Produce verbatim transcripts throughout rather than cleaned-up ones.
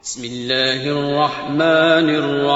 بسم اللہ الرحمن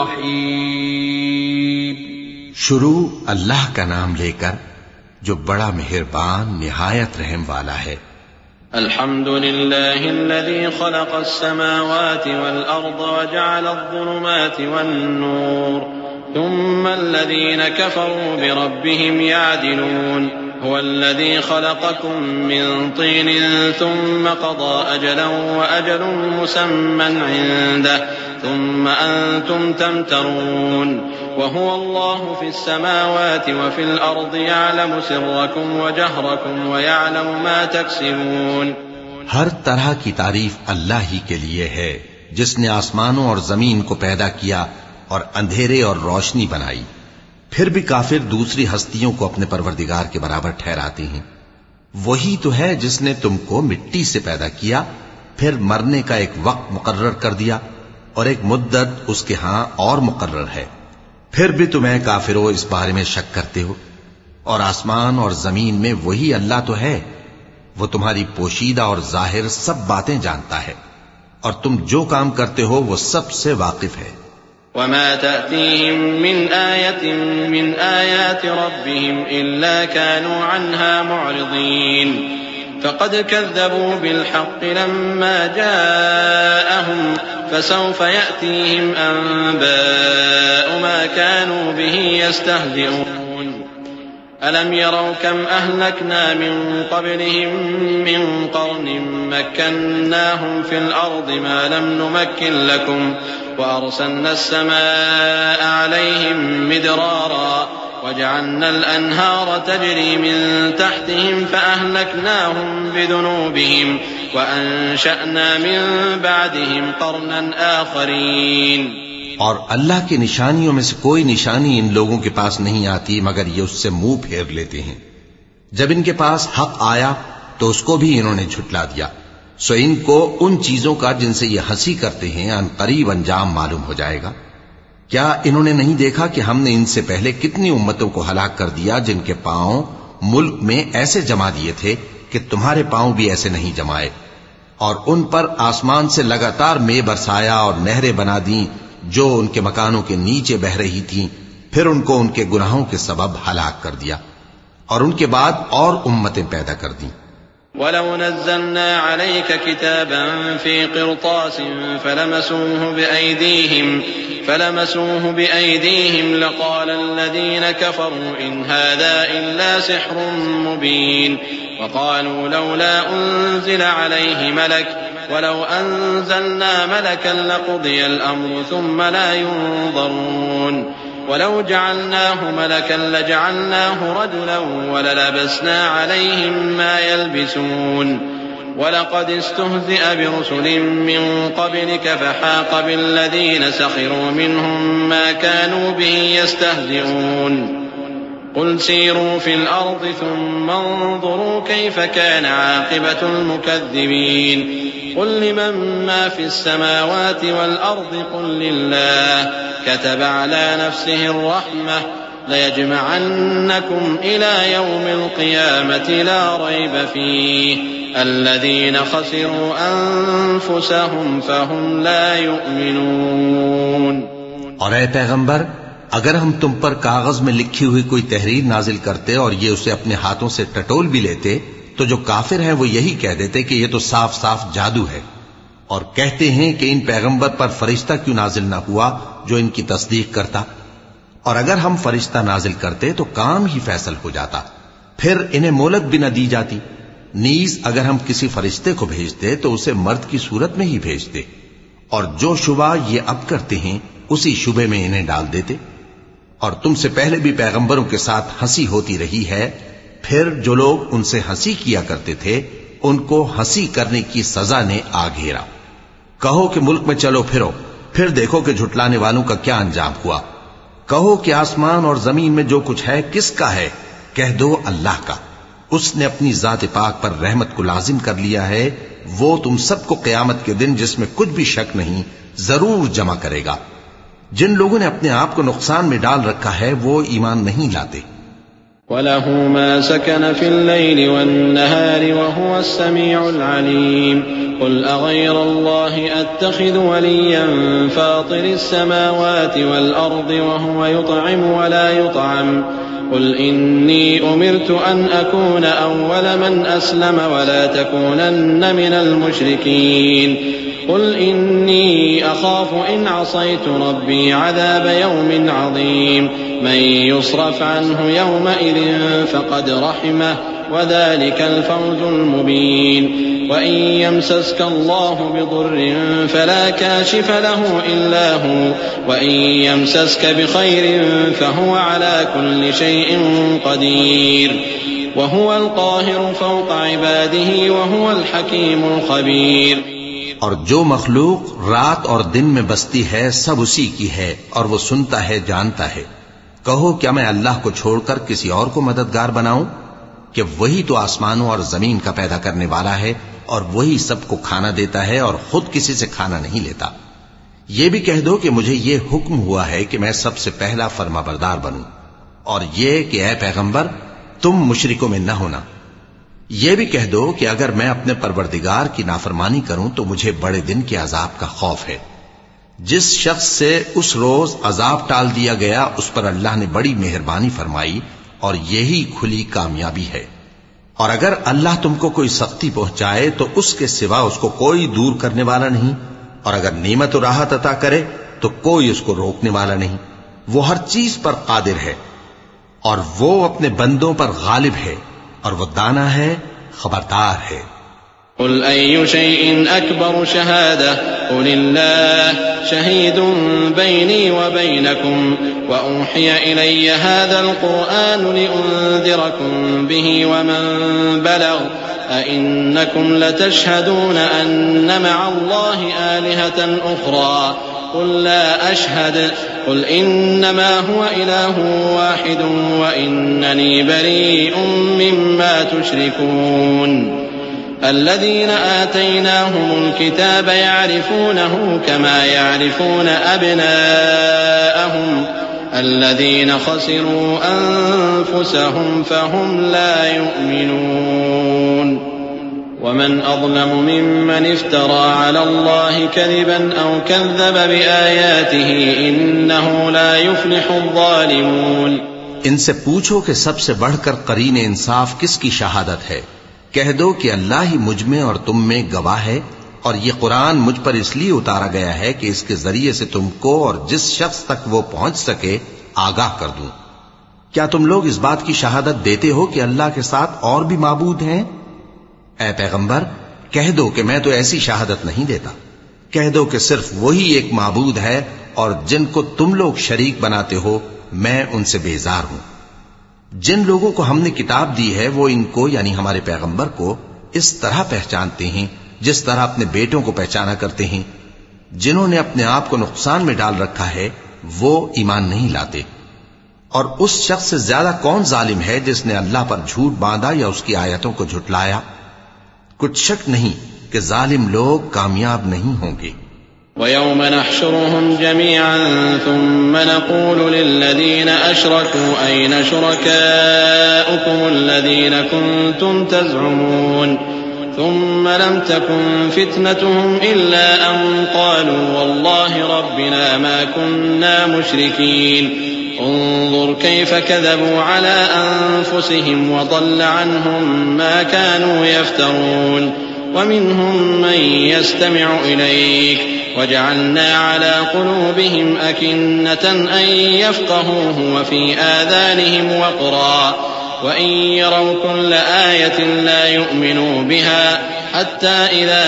الرحیم۔ شروع اللہ کا نام لے کر جو بڑا مہربان نہایت رحم والا ہے۔ الحمد للہ الذی خلق السماوات والارض وجعل الظلمات والنور ثم الذین کفروا بربهم يعدلون هو الذي خلقكم من طين ثم قضى أجلا وأجل مسمى عنده ثم أنتم تمترون وهو الله في السماوات وفي الأرض يعلم سركم وجهركم ويعلم ما تكسبون۔ ہر طرح کی تعریف اللہ ہی کے لیے ہے جس نے آسمانوں اور زمین کو پیدا کیا اور اندھیرے اور روشنی بنائی۔ پھر بھی کافر دوسری ہستیوں کو اپنے پروردگار کے برابر ٹھہراتے ہیں۔ وہی تو ہے جس نے تم کو مٹی سے پیدا کیا، پھر مرنے کا ایک وقت مقرر کر دیا اور ایک مدت اس کے ہاں اور مقرر ہے، پھر بھی تمہیں کافروں اس بارے میں شک کرتے ہو۔ اور آسمان اور زمین میں وہی اللہ تو ہے، وہ تمہاری پوشیدہ اور ظاہر سب باتیں جانتا ہے، اور تم جو کام کرتے ہو وہ سب سے واقف ہے۔ وما تأتيهم من آية من آيات ربهم إلا كانوا عنها معرضين فقد كذبوا بالحق لما جاءهم فسوف يأتيهم أنباء ما كانوا به يستهزئون ألم يروا كم أهلكنا من قبلهم من قرن مكناهم في الأرض ما لم نمكن لكم وأرسلنا السماء عليهم مدرارا وجعلنا الأنهار تجري من تحتهم فأهلكناهم بذنوبهم وأنشأنا من بعدهم قرنا آخرين۔ اور اللہ کی نشانیوں میں سے کوئی نشانی ان لوگوں کے پاس نہیں آتی مگر یہ اس سے منہ پھیر لیتے ہیں۔ جب ان کے پاس حق آیا تو اس کو بھی انہوں نے جھٹلا دیا، سو ان کو ان چیزوں کا جن سے یہ ہنسی کرتے ہیں ان قریب انجام معلوم ہو جائے گا۔ کیا انہوں نے نہیں دیکھا کہ ہم نے ان سے پہلے کتنی امتوں کو ہلاک کر دیا جن کے پاؤں ملک میں ایسے جما دیے تھے کہ تمہارے پاؤں بھی ایسے نہیں جمائے، اور ان پر آسمان سے لگاتار مے برسایا اور نہریں بنا دیں جو ان کے مکانوں کے نیچے بہ رہی تھیں، پھر ان کو ان کے گناہوں کے سبب ہلاک کر دیا، اور ان کے بعد اور امتیں پیدا کر دیں۔ وَلَوْ نَزَّلْنَا عَلَيْكَ كِتَابًا فِي قِرْطَاسٍ فَلَمَسُوهُ بِأَيْدِيهِمْ فَلَمَسُوهُ بِأَيْدِيهِمْ لَقَالَ الَّذِينَ كَفَرُوا إِنْ هَذَا إِلَّا سِحْرٌ مُبِينٌ وَقَالُوا لَوْلَا أُنزِلَ عَلَيْهِ مَلَكٌ وَلَوْ أَنزَلْنَا مَلَكًا لَقُضِيَ الْأَمْرُ ثُمَّ لَا يُنظَرُونَ وَلَوْ جَعَلْنَاهُ مَلَكًا لَجَعَلْنَاهُ رَجُلًا وَلَلَبَسْنَا عَلَيْهِمْ مَا يَلْبِسُونَ وَلَقَدِ اسْتُهْزِئَ بِرُسُلٍ مِّن قَبْلِكَ فَحَاقَ بِالَّذِينَ سَخِرُوا مِنْهُم مَّا كَانُوا بِهِ يَسْتَهْزِئُونَ قُلْ سِيرُوا فِي الْأَرْضِ ثُمَّ انظُرُوا كَيْفَ كَانَ عَاقِبَةُ الْمُكَذِّبِينَ قُلْ لِمَن مَّا فِي السَّمَاوَاتِ وَالْأَرْضِ قُل لِّلَّهِ كَتَبَ عَلَى نَفْسِهِ الرَّحْمَةَ لَيَجْمَعَنَّكُمْ إِلَى يَوْمِ الْقِيَامَةِ لَا رَيْبَ فِيهِ الَّذِينَ خَسِرُوا أَنفُسَهُمْ فَهُمْ لَا يُؤْمِنُونَ۔ اور اے پیغمبر، اگر ہم تم پر کاغذ میں لکھی ہوئی کوئی تحریر نازل کرتے اور یہ اسے اپنے ہاتھوں سے ٹٹول بھی لیتے تو جو کافر ہیں وہ یہی کہہ دیتے کہ یہ تو صاف صاف جادو ہے، اور کہتے ہیں کہ ان پیغمبر پر فرشتہ کیوں نازل نہ ہوا جو ان کی تصدیق کرتا، اور اگر ہم فرشتہ نازل کرتے تو کام ہی فیصل ہو جاتا، پھر انہیں مہلت بھی نہ دی جاتی۔ نیز اگر ہم کسی فرشتے کو بھیجتے تو اسے مرد کی صورت میں ہی بھیجتے، اور جو شبہ یہ اب کرتے ہیں اسی شبے میں انہیں ڈال دیتے۔ اور تم سے پہلے بھی پیغمبروں کے ساتھ ہنسی ہوتی رہی ہے، پھر جو لوگ ان سے ہنسی کیا کرتے تھے ان کو ہنسی کرنے کی سزا نے آ گھیرا۔ کہو کہ ملک میں چلو پھرو، پھر دیکھو کہ جھٹلانے والوں کا کیا انجام ہوا۔ کہو کہ آسمان اور زمین میں جو کچھ ہے کس کا ہے؟ کہہ دو اللہ کا۔ اس نے اپنی ذات پاک پر رحمت کو لازم کر لیا ہے، وہ تم سب کو قیامت کے دن جس میں کچھ بھی شک نہیں ضرور جمع کرے گا۔ جن لوگوں نے اپنے آپ کو نقصان میں ڈال رکھا ہے وہ ایمان نہیں لاتے۔ وَلَهُ مَا سَكَنَ فِي اللَّيْلِ وَالنَّهَارِ وَهُوَ السَّمِيعُ الْعَلِيمُ قُلْ أَغَيْرَ اللَّهِ أَتَّخِذُ وَلِيًّا فَاطِرِ السَّمَاوَاتِ وَالْأَرْضِ وَهُوَ يُطْعِمُ وَلَا يُطْعَمُ قُلْ إِنِّي أُمِرْتُ أَنْ أَكُونَ أَوَّلَ مَنْ أَسْلَمَ وَلَا تَكُونَنَّ مِنَ الْمُشْرِكِينَ قُلْ إِنِّي أَخَافُ إِنْ عَصَيْتُ رَبِّي عَذَابَ يَوْمٍ عَظِيمٍ مَنْ يُصْرَفْ عَنْهُ يَوْمَئِذٍ فَقَدْ رَحِمَهُ وَذَلِكَ الْفَوْزُ الْمُبِينُ وَإِنْ يَمْسَسْكَ اللَّهُ بِضُرٍّ فَلَا كَاشِفَ لَهُ إِلَّا هُوَ وَإِنْ يَمْسَسْكَ بِخَيْرٍ فَهُوَ عَلَى كُلِّ شَيْءٍ قَدِيرٌ وَهُوَ الْقَاهِرُ فَوْقَ عِبَادِهِ وَهُوَ الْحَكِيمُ الْخَبِيرُ اور جو مخلوق رات اور دن میں بستی ہے سب اسی کی ہے اور وہ سنتا ہے جانتا ہے. کہو کیا میں اللہ کو چھوڑ کر کسی اور کو مددگار بناؤں کہ وہی تو آسمانوں اور زمین کا پیدا کرنے والا ہے اور وہی سب کو کھانا دیتا ہے اور خود کسی سے کھانا نہیں لیتا. یہ بھی کہہ دو کہ مجھے یہ حکم ہوا ہے کہ میں سب سے پہلا فرما بردار بنوں اور یہ کہ اے پیغمبر تم مشرکوں میں نہ ہونا. یہ بھی کہہ دو کہ اگر میں اپنے پروردگار کی نافرمانی کروں تو مجھے بڑے دن کے عذاب کا خوف ہے. جس شخص سے اس روز عذاب ٹال دیا گیا اس پر اللہ نے بڑی مہربانی فرمائی اور یہی کھلی کامیابی ہے. اور اگر اللہ تم کو کوئی سختی پہنچائے تو اس کے سوا اس کو کوئی دور کرنے والا نہیں، اور اگر نعمت و راحت عطا کرے تو کوئی اس کو روکنے والا نہیں. وہ ہر چیز پر قادر ہے اور وہ اپنے بندوں پر غالب ہے اور وہ دانا ہے، خبردار ہے. قل أي شيء أكبر شهادة قل الله شهيد بيني وبينكم وأوحي إلي هذا القرآن لأنذركم به ومن بلغ أئنكم لتشهدون أن مع الله آلهة أخرى قل لا أشهد قل إنما هو إله واحد وإنني بريء مما تشركون. الذين آتيناهم الكتاب يعرفونه كما يعرفون أبناءهم الذين خسروا أنفسهم فهم لا يؤمنون. ومن أظلم ممن افترى على الله كذبا أو كذب بآياته إنه لا يفلح الظالمون. ان سے پوچھو کہ سب سے بڑھ کر قرین انصاف کس کی شہادت ہے؟ کہہ دو کہ اللہ ہی مجھ میں اور تم میں گواہ ہے، اور یہ قرآن مجھ پر اس لیے اتارا گیا ہے کہ اس کے ذریعے سے تم کو اور جس شخص تک وہ پہنچ سکے آگاہ کر دوں. کیا تم لوگ اس بات کی شہادت دیتے ہو کہ اللہ کے ساتھ اور بھی معبود ہیں؟ اے پیغمبر کہہ دو کہ میں تو ایسی شہادت نہیں دیتا. کہہ دو کہ صرف وہی ایک معبود ہے اور جن کو تم لوگ شریک بناتے ہو میں ان سے بیزار ہوں. جن لوگوں کو ہم نے کتاب دی ہے وہ ان کو یعنی ہمارے پیغمبر کو اس طرح پہچانتے ہیں جس طرح اپنے بیٹوں کو پہچانا کرتے ہیں. جنہوں نے اپنے آپ کو نقصان میں ڈال رکھا ہے وہ ایمان نہیں لاتے. اور اس شخص سے زیادہ کون ظالم ہے جس نے اللہ پر جھوٹ باندھا یا اس کی آیتوں کو جھٹلایا؟ کچھ شک نہیں کہ ظالم لوگ کامیاب نہیں ہوں گے. وَيَوْمَ نَحْشُرُهُمْ جَمِيعًا ثُمَّ نَقُولُ لِلَّذِينَ أَشْرَكُوا أَيْنَ شُرَكَاؤُكُمُ الَّذِينَ كُنتُمْ تَزْعُمُونَ ثُمَّ لَمْ تَكُنْ فِتْنَتُهُمْ إِلَّا أَنْ قَالُوا وَاللَّهِ رَبِّنَا مَا كُنَّا مُشْرِكِينَ انظر كيف كذبوا على أنفسهم وضل عنهم ما كانوا يفترون. ومنهم من يستمع إليك وجعلنا على قلوبهم أكنة أن يفقهوه وفي آذانهم وقرا وإن يروا كل آية لا يؤمنوا بها حتى إذا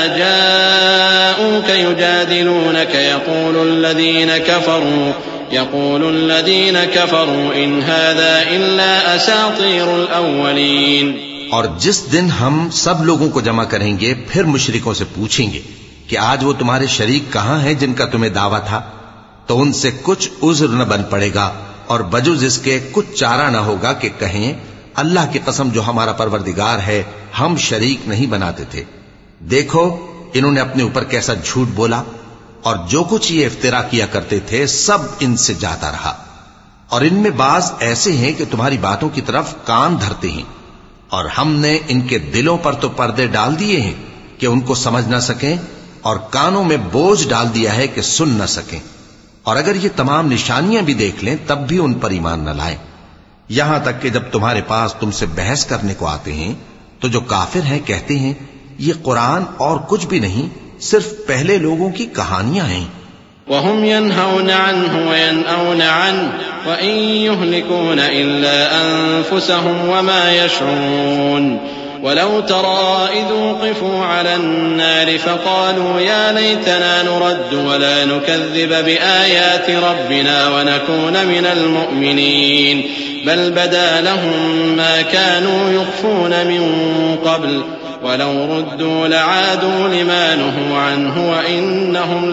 جاءوك يجادلونك يقول الذين كفروا يقول الذين كفروا إن هذا إلا أساطير الأولين. اور جس دن ہم سب لوگوں کو جمع کریں گے پھر مشرکوں سے پوچھیں گے کہ آج وہ تمہارے شریک کہاں ہیں جن کا تمہیں دعویٰ تھا، تو ان سے کچھ عذر نہ بن پڑے گا اور بجز اس کے کچھ چارہ نہ ہوگا کہ کہیں اللہ کی قسم جو ہمارا پروردگار ہے ہم شریک نہیں بناتے تھے. دیکھو انہوں نے اپنے اوپر کیسا جھوٹ بولا اور جو کچھ یہ افترا کیا کرتے تھے سب ان سے جاتا رہا. اور ان میں بعض ایسے ہیں کہ تمہاری باتوں کی طرف کان دھرتے ہیں، اور ہم نے ان کے دلوں پر تو پردے ڈال دیے ہیں کہ ان کو سمجھ نہ سکیں، اور کانوں میں بوجھ ڈال دیا ہے کہ سن نہ سکیں، اور اگر یہ تمام نشانیاں بھی دیکھ لیں تب بھی ان پر ایمان نہ لائیں، یہاں تک کہ جب تمہارے پاس تم سے بحث کرنے کو آتے ہیں تو جو کافر ہیں کہتے ہیں یہ قرآن اور کچھ بھی نہیں، صرف پہلے لوگوں کی کہانیاں ہیں۔ وهم ينهون عنه وينأون عنه وإن يهلكون إلا أنفسهم وما يشعرون ولو ترى إذ وقفوا على النار فقالوا يا ليتنا نرد ولا نكذب بآيات ربنا ونكون من المؤمنين بل بدا لهم ما كانوا يخفون من قبل ولو ردوا لعادوا لما نهوا عنه وإنهم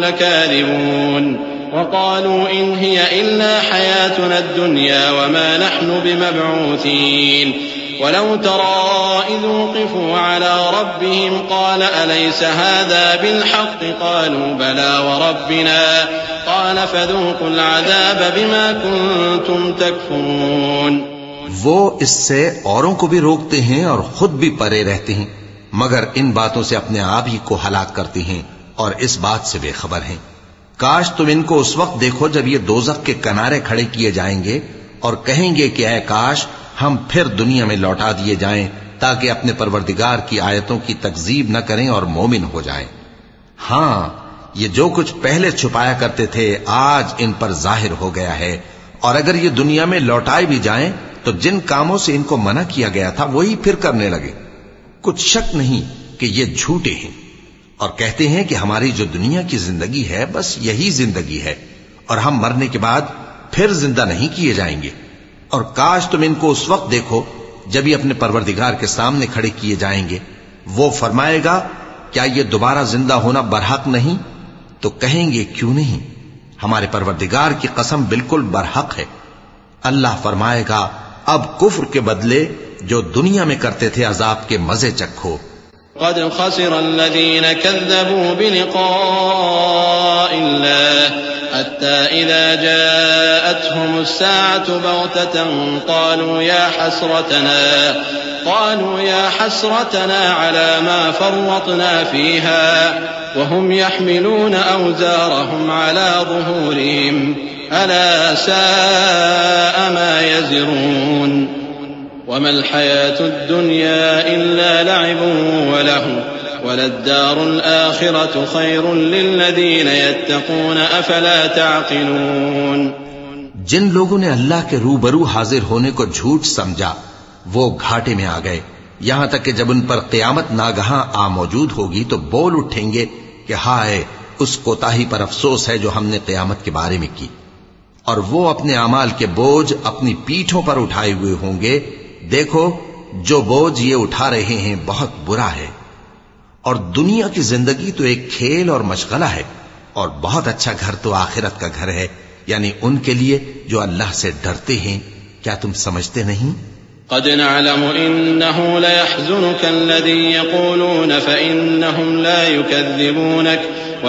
لكاذبون وقالوا إن هي إلا حياتنا الدنيا وما نحن بمبعوثين ولو ترى إذ وقفوا على ربهم قال أليس هذا بالحق قالوا بلى وربنا قال فذوقوا العذاب بما كنتم تكفرون۔ وہ اس سے اوروں کو بھی روکتے ہیں اور خود بھی پرے رہتے ہیں، مگر ان باتوں سے اپنے آپ ہی کو ہلاک کرتے ہیں اور اس بات سے بے خبر ہیں۔ کاش تم ان کو اس وقت دیکھو جب یہ دوزخ کے کنارے کھڑے کیے جائیں گے اور کہیں گے کہ اے کاش ہم پھر دنیا میں لوٹا دیے جائیں تاکہ اپنے پروردگار کی آیتوں کی تکذیب نہ کریں اور مومن ہو جائیں۔ ہاں، یہ جو کچھ پہلے چھپایا کرتے تھے آج ان پر ظاہر ہو گیا ہے، اور اگر یہ دنیا میں لوٹائے بھی جائیں تو جن کاموں سے ان کو منع کیا گیا تھا وہی پھر کرنے لگے۔ کچھ شک نہیں کہ یہ جھوٹے ہیں، اور کہتے ہیں کہ ہماری جو دنیا کی زندگی ہے بس یہی زندگی ہے اور ہم مرنے کے بعد پھر زندہ نہیں کیے جائیں گے، اور کاش تم ان کو اس وقت دیکھو جب یہ اپنے پروردگار کے سامنے کھڑے کیے جائیں گے، وہ فرمائے گا کیا یہ دوبارہ زندہ ہونا برحق نہیں؟ تو کہیں گے کیوں نہیں، ہمارے پروردگار کی قسم بالکل برحق ہے۔ اللہ فرمائے گا اب کفر کے بدلے جو دنیا میں کرتے تھے عذاب کے مزے چکھو۔ قد خسر الذين كذبوا بلقاء الله حتى إذا جاءتهم الساعة بغتة قالوا يا حسرتنا قالوا يا حسرتنا على ما فرطنا فيها وهم يحملون أوزارهم على ظهورهم ألا ساء ما يزرون وما الحياة الدنيا إلا لعب وله وللدار الآخرة خير للذين يتقون أفلا تعقلون۔ جن لوگوں نے اللہ کے روبرو حاضر ہونے کو جھوٹ سمجھا وہ گھاٹے میں آ گئے، یہاں تک کہ جب ان پر قیامت ناگہاں آ موجود ہوگی تو بول اٹھیں گے کہ ہائے اس کوتاہی پر افسوس ہے جو ہم نے قیامت کے بارے میں کی، اور وہ اپنے اعمال کے بوجھ اپنی پیٹھوں پر اٹھائے ہوئے ہوں گے، دیکھو جو بوجھ یہ اٹھا رہے ہیں بہت برا ہے، اور دنیا کی زندگی تو ایک کھیل اور مشغلہ ہے، اور بہت اچھا گھر تو آخرت کا گھر ہے، یعنی ان کے لیے جو اللہ سے ڈرتے ہیں۔ کیا تم سمجھتے نہیں؟ قد نعلم إنه ليحزنك الذي يقولون فإنهم لا يكذبونك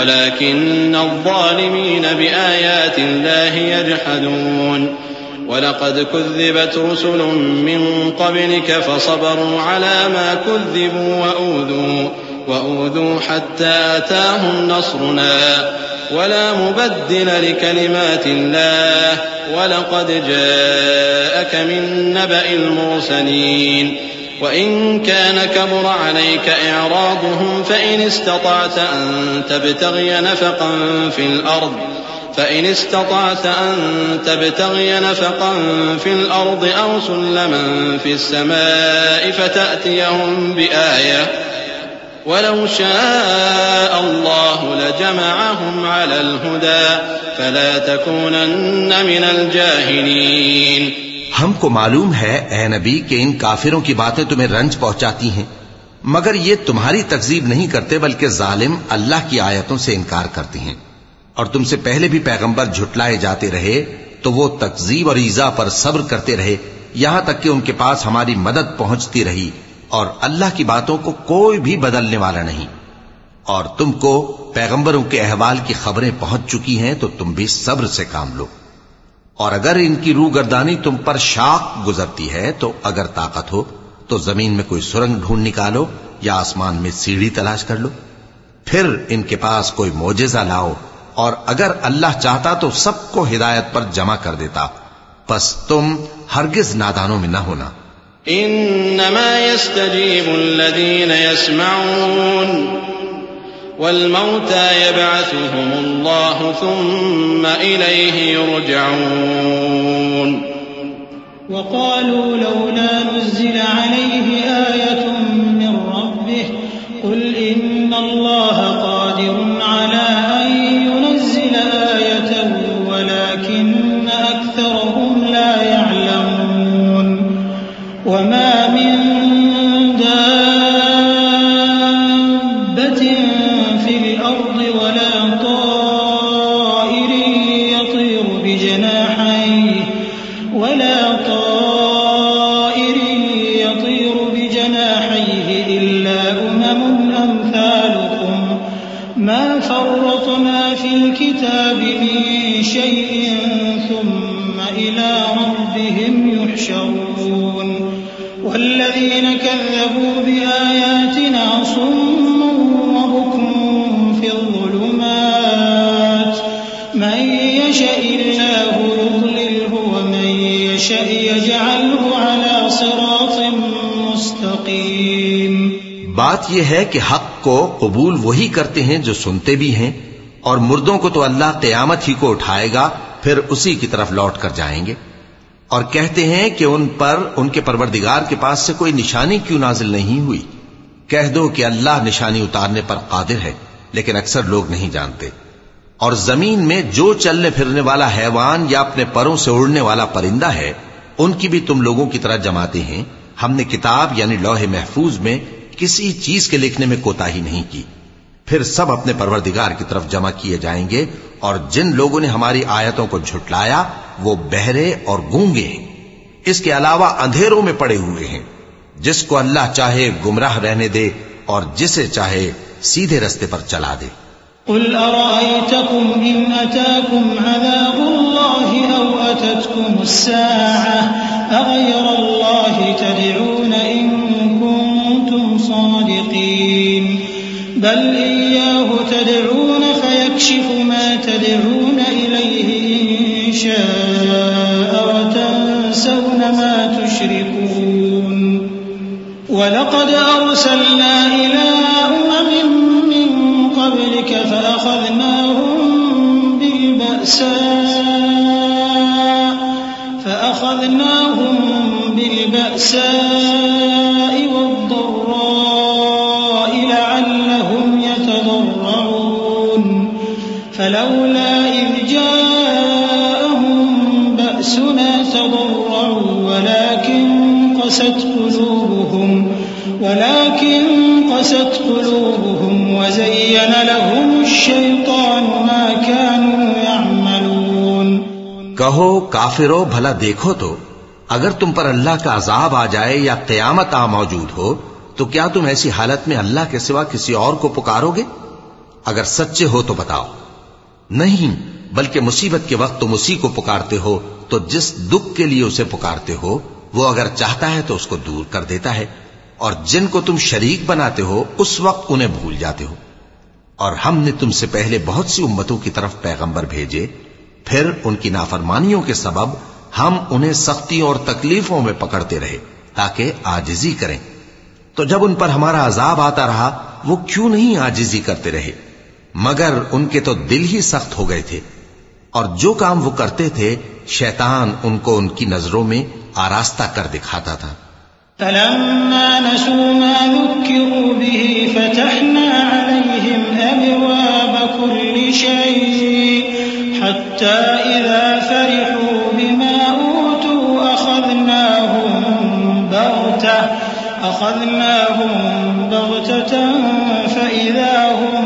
ولكن الظالمين بآيات الله يجحدون ولقد كذبت رسل من قبلك فصبروا على ما كذبوا وأوذوا وأوذوا حتى أتاهم نصرنا ولا مبدل لكلمات الله ولقد جاءك من نبأ المرسلين وإن كان كبر عليك إعراضهم فإن استطعت أن تبتغي نفقا في الأرض فإن استطعت أن تبتغي نفقا في الأرض أو سلما في السماء فتأتيهم بآية ولو شاء الله لجمعهم على الهدى فلا تكونن من الجاهلين۔ ہم کو معلوم ہے اے نبی کہ ان کافروں کی باتیں تمہیں رنج پہنچاتی ہیں، مگر یہ تمہاری تکذیب نہیں کرتے بلکہ ظالم اللہ کی آیتوں سے انکار کرتے ہیں، اور تم سے پہلے بھی پیغمبر جھٹلائے جاتے رہے تو وہ تکذیب اور ایذا پر صبر کرتے رہے یہاں تک کہ ان کے پاس ہماری مدد پہنچتی رہی، اور اللہ کی باتوں کو کوئی بھی بدلنے والا نہیں، اور تم کو پیغمبروں کے احوال کی خبریں پہنچ چکی ہیں تو تم بھی صبر سے کام لو۔ اور اگر ان کی روگردانی تم پر شاق گزرتی ہے تو اگر طاقت ہو تو زمین میں کوئی سرنگ ڈھونڈ نکالو یا آسمان میں سیڑھی تلاش کر لو، پھر ان کے پاس کوئی معجزہ لاؤ، اور اگر اللہ چاہتا تو سب کو ہدایت پر جمع کر دیتا، پس تم ہرگز نادانوں میں نہ ہونا۔ انما يستجيب الذين يسمعون والموتى يبعثهم الله ثم إليه يرجعون۔ وقالوا لولا نزل عليه آية من ربه قل إن الله قادر على أن ينزل آية ولكن أكثرهم لا يعلمون۔ وما من دابة في الأرض ولا طائر يطير بجناحيه ولا طائر يطير بجناحيه إلا أمم أمثالكم ما فرطنا في الكتاب من شيء ثم إلى ربهم يحشرون۔ والذين كذبوا بآياتنا صم وبكم في الظلمات من يشاء الله يضلله ومن يشاء يجعله على صراط مستقيم۔ بات یہ ہے کہ حق کو قبول وہی کرتے ہیں جو سنتے بھی ہیں، اور مردوں کو تو اللہ قیامت ہی کو اٹھائے گا، پھر اسی کی طرف لوٹ کر جائیں گے، اور کہتے ہیں کہ ان پر ان کے پروردگار کے پاس سے کوئی نشانی کیوں نازل نہیں ہوئی۔ کہہ دو کہ اللہ نشانی اتارنے پر قادر ہے، لیکن اکثر لوگ نہیں جانتے۔ اور زمین میں جو چلنے پھرنے والا حیوان یا اپنے پروں سے اڑنے والا پرندہ ہے، ان کی بھی تم لوگوں کی طرح جماتے ہیں۔ ہم نے کتاب یعنی لوح محفوظ میں کسی چیز کے لکھنے میں کوتاہی نہیں کی، پھر سب اپنے پروردگار کی طرف جمع کیے جائیں گے، اور جن لوگوں نے ہماری آیتوں کو جھٹلایا وہ بہرے اور گونگے ہیں، اس کے علاوہ اندھیروں میں پڑے ہوئے ہیں۔ جس کو اللہ چاہے گمراہ رہنے دے اور جسے چاہے سیدھے رستے پر چلا دے۔ قل أرأيتكم إن أتاكم عذاب الله أو أتتكم الساعة أغير الله تدعون إن كنتم صادقين بل إياه تدعون فيكشف ما تدعون إليه إن شاء وتنسون ما تشركون۔ ولقد أرسلنا إلى أمم من قبلك فأخذناهم بالبأساء فأخذناهم بالبأساء والضراء لعلهم يتضرعون۔ فلولا إذ جاءهم بأسنا تضرعوا ولكن قست قلوبهم ولكن قست قلوبهم وزين لهم الشيطان ما كانوا يعملون۔ کہو کافرو بھلا دیکھو تو اگر تم پر اللہ کا عذاب آ جائے یا قیامت آ موجود ہو تو کیا تم ایسی حالت میں اللہ کے سوا کسی اور کو پکارو گے؟ اگر سچے ہو تو بتاؤ۔ نہیں، بلکہ مصیبت کے وقت تم اسی کو پکارتے ہو، تو جس دکھ کے لیے اسے پکارتے ہو وہ اگر چاہتا ہے تو اس کو دور کر دیتا ہے، اور جن کو تم شریک بناتے ہو اس وقت انہیں بھول جاتے ہو۔ اور ہم نے تم سے پہلے بہت سی امتوں کی طرف پیغمبر بھیجے، پھر ان کی نافرمانیوں کے سبب ہم انہیں سختی اور تکلیفوں میں پکڑتے رہے تاکہ عاجزی کریں۔ تو جب ان پر ہمارا عذاب آتا رہا وہ کیوں نہیں عاجزی کرتے رہے، مگر ان کے تو دل ہی سخت ہو گئے تھے، اور جو کام وہ کرتے تھے شیطان ان کو ان کی نظروں میں آراستہ کر دکھاتا تھا۔ فلما نسوا ما ذكروا به فتحنا عليهم أبواب كل شيء حتى إذا فرحوا بما أوتوا أخذناهم بغتة أخذناهم بغتة فإذا هم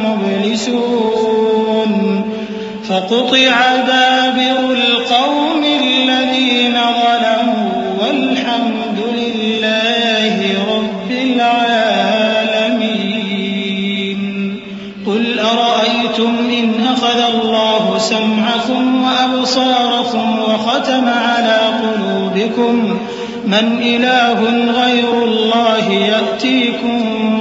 مبلسون فقطع دابر القوم الذين ظلموا والحمد لله رب العالمين۔ قل أرأيتم إن أخذ الله سمعكم وأبصاركم وختم على قلوبكم من إله غير الله يأتيكم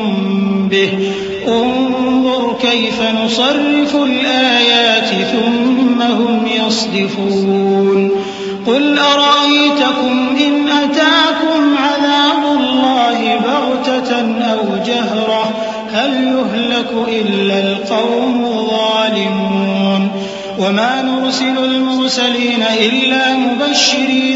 به انظر كيف نصرف الآيات ثم هم يصدفون قل أرأيتكم إن أتاكم عذاب الله بغتة أو جهرة هل يهلك إلا القوم الظالمون وما نرسل المرسلين إلا مبشرين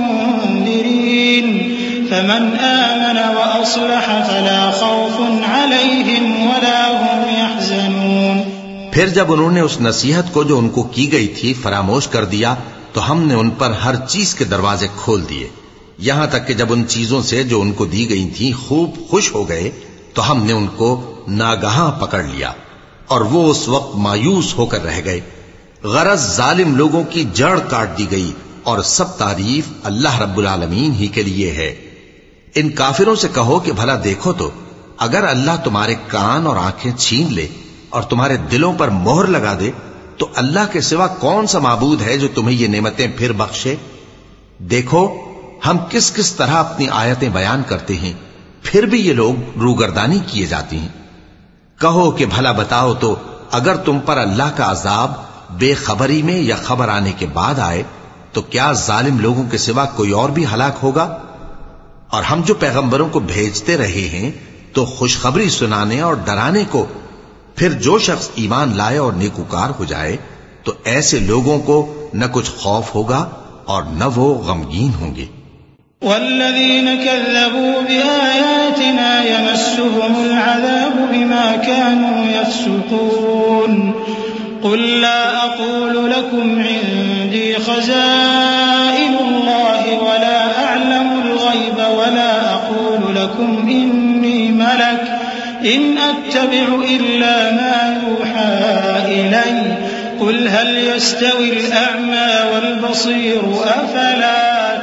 ومنذرين فمن آمن وأصلح فلا خوف عليهم ولا هم يحزنون. پھر جب انہوں نے اس نصیحت کو جو ان کو کی گئی تھی فراموش کر دیا تو ہم نے ان پر ہر چیز کے دروازے کھول دیے، یہاں تک کہ جب ان چیزوں سے جو ان کو دی گئی تھی خوب خوش ہو گئے تو ہم نے ان کو ناگہاں پکڑ لیا اور وہ اس وقت مایوس ہو کر رہ گئے. غرض ظالم لوگوں کی جڑ کاٹ دی گئی اور سب تعریف اللہ رب العالمین ہی کے لیے ہے. ان کافروں سے کہو کہ بھلا دیکھو تو اگر اللہ تمہارے کان اور آنکھیں چھین لے اور تمہارے دلوں پر مہر لگا دے تو اللہ کے سوا کون سا معبود ہے جو تمہیں یہ نعمتیں پھر بخشے؟ دیکھو ہم کس کس طرح اپنی آیتیں بیان کرتے ہیں، پھر بھی یہ لوگ روگردانی کیے جاتی ہیں. کہو کہ بھلا بتاؤ تو اگر تم پر اللہ کا عذاب بے خبری میں یا خبر آنے کے بعد آئے تو کیا ظالم لوگوں کے سوا کوئی اور بھی ہلاک ہوگا؟ اور ہم جو پیغمبروں کو بھیجتے رہے ہیں تو خوشخبری سنانے اور ڈرانے کو، پھر جو شخص ایمان لائے اور نیکوکار ہو جائے تو ایسے لوگوں کو نہ کچھ خوف ہوگا اور نہ وہ غمگین ہوں گے. والذين كذبوا بآياتنا يمسهم العذاب بما كانوا يفسقون قل لا أقول لكم عندي خزائن الله ولا أعلم الغيب ولا أقول لكم إني ملك إن أتبع إلا ما يوحى إلي قل هل يستوي الأعمى والبصير أفلا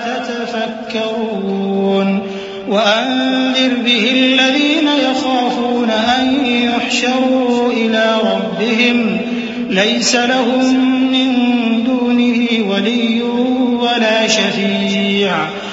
تتفكرون وأنذر به الذين يخافون أن يحشروا إلى ربهم ليس لهم من دونه ولي ولا شفيع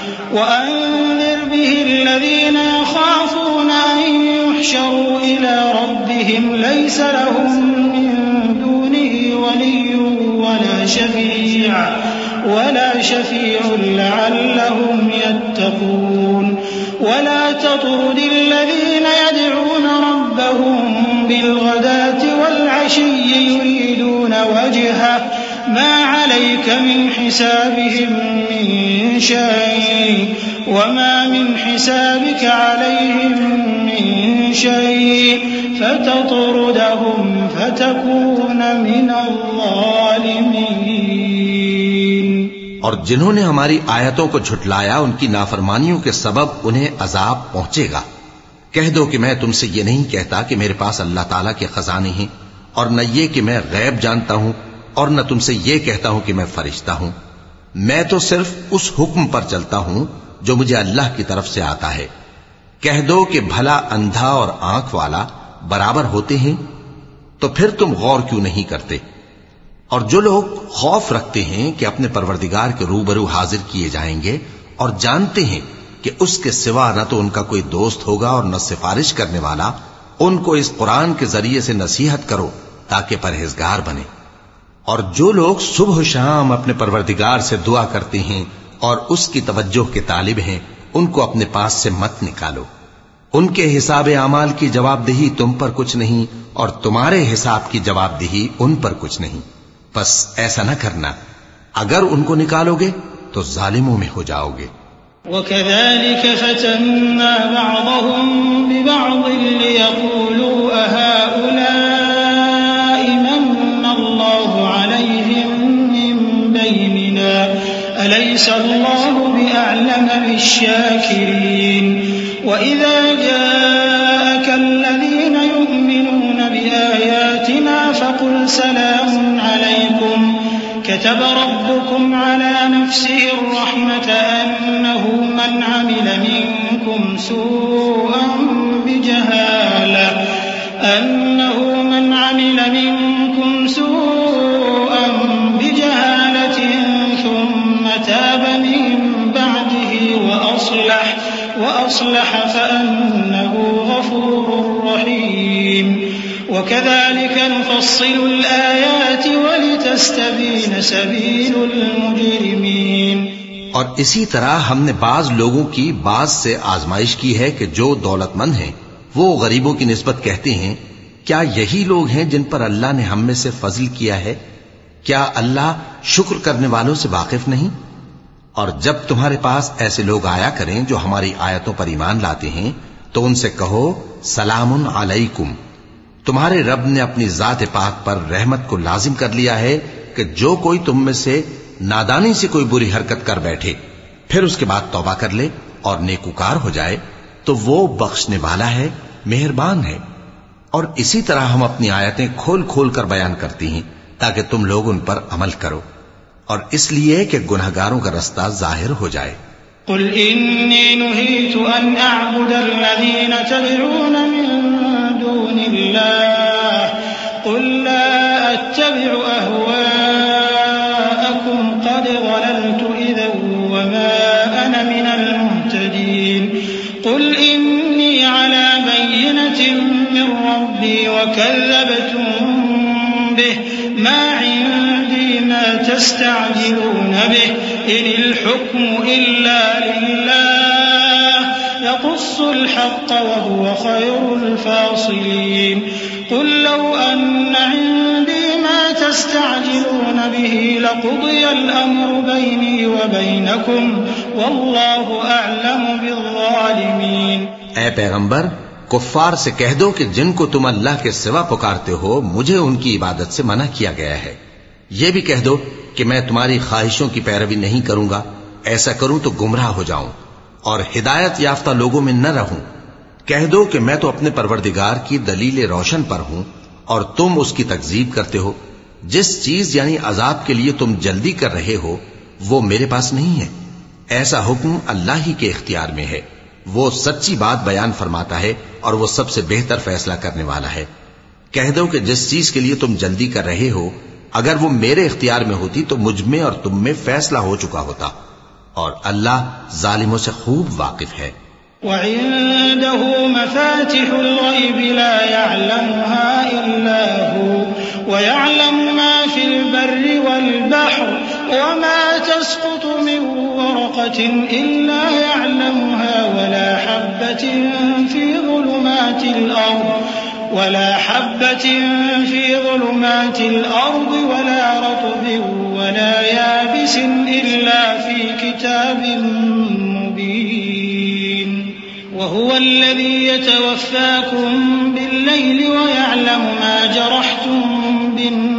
وأنذر به الذين يخافون أن يحشروا إلى ربهم ليس لهم من دونه ولي ولا شفيع ولا شفيع لعلهم يتقون ولا تطرد الذين يدعون ربهم بالغداة والعشي يريدون وجهه ما عليك من حسابهم من شيء وما من حسابك عليهم من شيء فتطردهم فتكون من الظالمين. اور جنہوں نے ہماری آیتوں کو جھٹلایا ان کی نافرمانیوں کے سبب انہیں عذاب پہنچے گا. کہہ دو کہ میں تم سے یہ نہیں کہتا کہ میرے پاس اللہ تعالیٰ کے خزانے ہیں، اور نہ یہ کہ میں غیب جانتا ہوں، اور نہ تم سے یہ کہتا ہوں کہ میں فرشتہ ہوں. میں تو صرف اس حکم پر چلتا ہوں جو مجھے اللہ کی طرف سے آتا ہے. کہہ دو کہ بھلا اندھا اور آنکھ والا برابر ہوتے ہیں؟ تو پھر تم غور کیوں نہیں کرتے؟ اور جو لوگ خوف رکھتے ہیں کہ اپنے پروردگار کے روبرو حاضر کیے جائیں گے اور جانتے ہیں کہ اس کے سوا نہ تو ان کا کوئی دوست ہوگا اور نہ سفارش کرنے والا، ان کو اس قرآن کے ذریعے سے نصیحت کرو تاکہ پرہیزگار بنے. اور جو لوگ صبح و شام اپنے پروردگار سے دعا کرتے ہیں اور اس کی توجہ کے طالب ہیں، ان کو اپنے پاس سے مت نکالو. ان کے حساب اعمال کی جواب دہی تم پر کچھ نہیں اور تمہارے حساب کی جواب دہی ان پر کچھ نہیں. بس ایسا نہ کرنا، اگر ان کو نکالو گے تو ظالموں میں ہو جاؤ گے. وَكَذَلِكَ فَتَنَّا بَعْضَهُمْ بِبَعْضٍ لِيَقُولُوا أَهَؤُلَاءِ مَنَّ اللَّهُ عَلَيْهِمْ مِنْ بَيْنِنَا أَلَيْسَ اللَّهُ بِأَعْلَمَ بِالشَّاكِرِينَ وَإِذَا جَاءَكَ الَّذِينَ يُؤْمِنُونَ بِآيَاتِنَا فَقُلْ سَلَامٌ عَلَيْكُمْ كتب ربكم على نفسه الرحمة أنه من عمل منكم سوءا بجهالة أنه من عمل منكم سوءا وأصلح فأنه غفور رحيم وكذلك نفصل الآيات ولتستبين سبيل المجرمين. اور اسی طرح ہم نے بعض لوگوں کی بعض سے آزمائش کی ہے کہ جو دولت مند ہیں وہ غریبوں کی نسبت کہتے ہیں کیا یہی لوگ ہیں جن پر اللہ نے ہم میں سے فضل کیا ہے؟ کیا اللہ شکر کرنے والوں سے واقف نہیں؟ اور جب تمہارے پاس ایسے لوگ آیا کریں جو ہماری آیتوں پر ایمان لاتے ہیں تو ان سے کہو سلام علیکم. تمہارے رب نے اپنی ذات پاک پر رحمت کو لازم کر لیا ہے کہ جو کوئی تم میں سے نادانی سے کوئی بری حرکت کر بیٹھے پھر اس کے بعد توبہ کر لے اور نیکوکار ہو جائے تو وہ بخشنے والا ہے، مہربان ہے. اور اسی طرح ہم اپنی آیتیں کھول کھول کر بیان کرتی ہیں تاکہ تم لوگ ان پر عمل کرو، اور اس لیے کہ گنہگاروں کا رستہ ظاہر ہو جائے. قل انی نہیت ان اعبد الذین تدعون من دون اللہ قل لا اتبع اہواءکم قد ضللت اذا وما انا من المهتدین. قل انی علی بینة من ربی وکذبتم به ما عندي ما تستعجلون به إن الحكم إلا لله يقص الحق وهو خير الفاصلين. قل لو أن عندي ما تستعجلون به لقضي الأمر بيني وبينكم والله أعلم بالظالمين. اے پیغمبر کفار سے کہہ دو کہ جن کو تم اللہ کے سوا پکارتے ہو مجھے ان کی عبادت سے منع کیا گیا ہے. یہ بھی کہہ دو کہ میں تمہاری خواہشوں کی پیروی نہیں کروں گا، ایسا کروں تو گمراہ ہو جاؤں اور ہدایت یافتہ لوگوں میں نہ رہوں. کہہ دو کہ میں تو اپنے پروردگار کی دلیل روشن پر ہوں اور تم اس کی تکذیب کرتے ہو. جس چیز یعنی عذاب کے لیے تم جلدی کر رہے ہو وہ میرے پاس نہیں ہے، ایسا حکم اللہ ہی کے اختیار میں ہے. وہ سچی بات بیان فرماتا ہے اور وہ سب سے بہتر فیصلہ کرنے والا ہے. کہہ دو کہ جس چیز کے لیے تم جلدی کر رہے ہو اگر وہ میرے اختیار میں ہوتی تو مجھ میں اور تم میں فیصلہ ہو چکا ہوتا، اور اللہ ظالموں سے خوب واقف ہے. وعنده مفاتح الغيب لا يعلمها إلا هو ويعلم ما في البر والبحر وما تسقط من ورقة إلا يعلمها ولا حبة في ظلمات الأرض ولا حبة في ظلمات الأرض ولا رطب ولا يابس إلا في كتاب مبين. وهو الذي يتوفاكم بالليل ويعلم ما جرحتم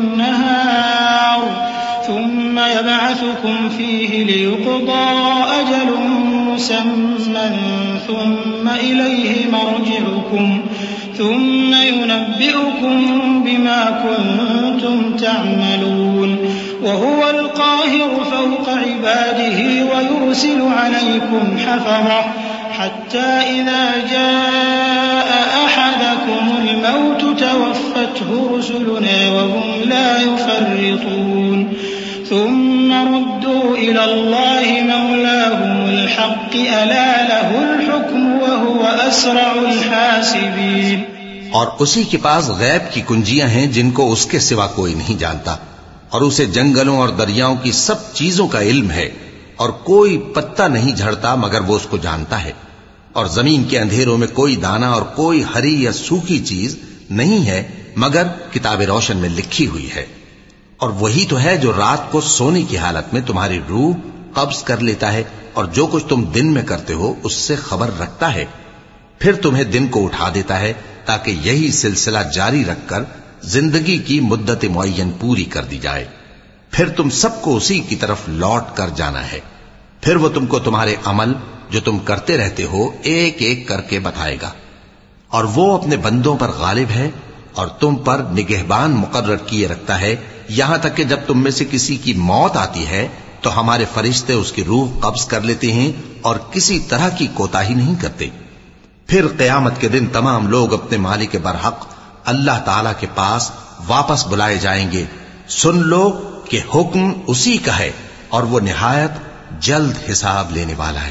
بالنهار ثم يبعثكم فيه ليقضى أجل مسمى ثم إليه مرجعكم ثم ينبئكم بما كنتم تعملون. وهو القاهر فوق عباده ويرسل عليكم حفظة حتى إذا جاء أحدكم الموت توفته رسلنا وهم لا يفرطون. ثم ردوا إلى الله مولاهم الحق ألا له الحكم وهو أسرع الحاسبين. اور اسی کے پاس غیب کی کنجیاں ہیں جن کو اس کے سوا کوئی نہیں جانتا، اور اسے جنگلوں اور دریاؤں کی سب چیزوں کا علم ہے، اور کوئی پتا نہیں جھڑتا مگر وہ اس کو جانتا ہے. اور زمین کے اندھیروں میں کوئی دانا اور کوئی ہری یا سوکھی چیز نہیں ہے مگر کتاب روشن میں لکھی ہوئی ہے. اور وہی تو ہے جو رات کو سونے کی حالت میں تمہاری روح قبض کر لیتا ہے اور جو کچھ تم دن میں کرتے ہو اس سے خبر رکھتا ہے، پھر تمہیں دن کو اٹھا دیتا ہے تاکہ یہی سلسلہ جاری رکھ کر زندگی کی مدت معین پوری کر دی جائے. پھر تم سب کو اسی کی طرف لوٹ کر جانا ہے. پھر وہ تم کو تمہارے عمل جو تم کرتے رہتے ہو ایک ایک کر کے بتائے گا. اور وہ اپنے بندوں پر غالب ہے اور تم پر نگہبان مقرر کیے رکھتا ہے، یہاں تک کہ جب تم میں سے کسی کی موت آتی ہے تو ہمارے فرشتے اس کی روح قبض کر لیتے ہیں اور کسی طرح کی کوتاہی نہیں کرتے. پھر قیامت کے دن تمام لوگ اپنے مالک برحق اللہ تعالی کے پاس واپس بلائے جائیں گے. سن لو کہ حکم اسی کا ہے اور وہ نہایت جلد حساب لینے والا ہے.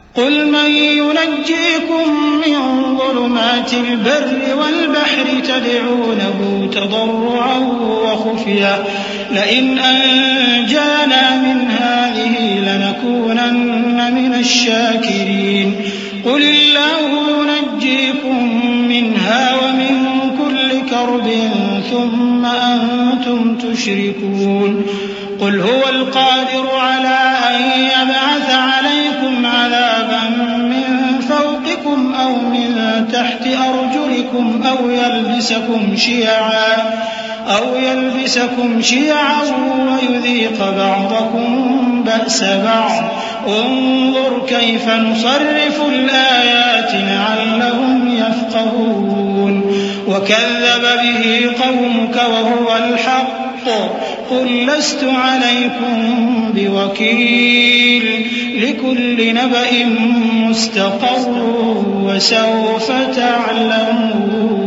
قل من ينجيكم من ظلمات البر والبحر تدعونه تضرعا وخفيا لئن أنجانا من هذه لنكونن من الشاكرين قل الله ينجيكم منها ومن كل كرب ثم أنتم تشركون قل هو القادر على أن يبعث عليكم عذابا من فوقكم أو من تحت أرجلكم أو يلبسكم شيعا أو يلبسكم شيعا ويذيق بعضكم بأس بعض انظر كيف نصرف الآيات لعلهم يفقهون وكذب به قومك وهو الحق قل لست عليكم بوكيل لكل نبأ مستقر وسوف تعلمون.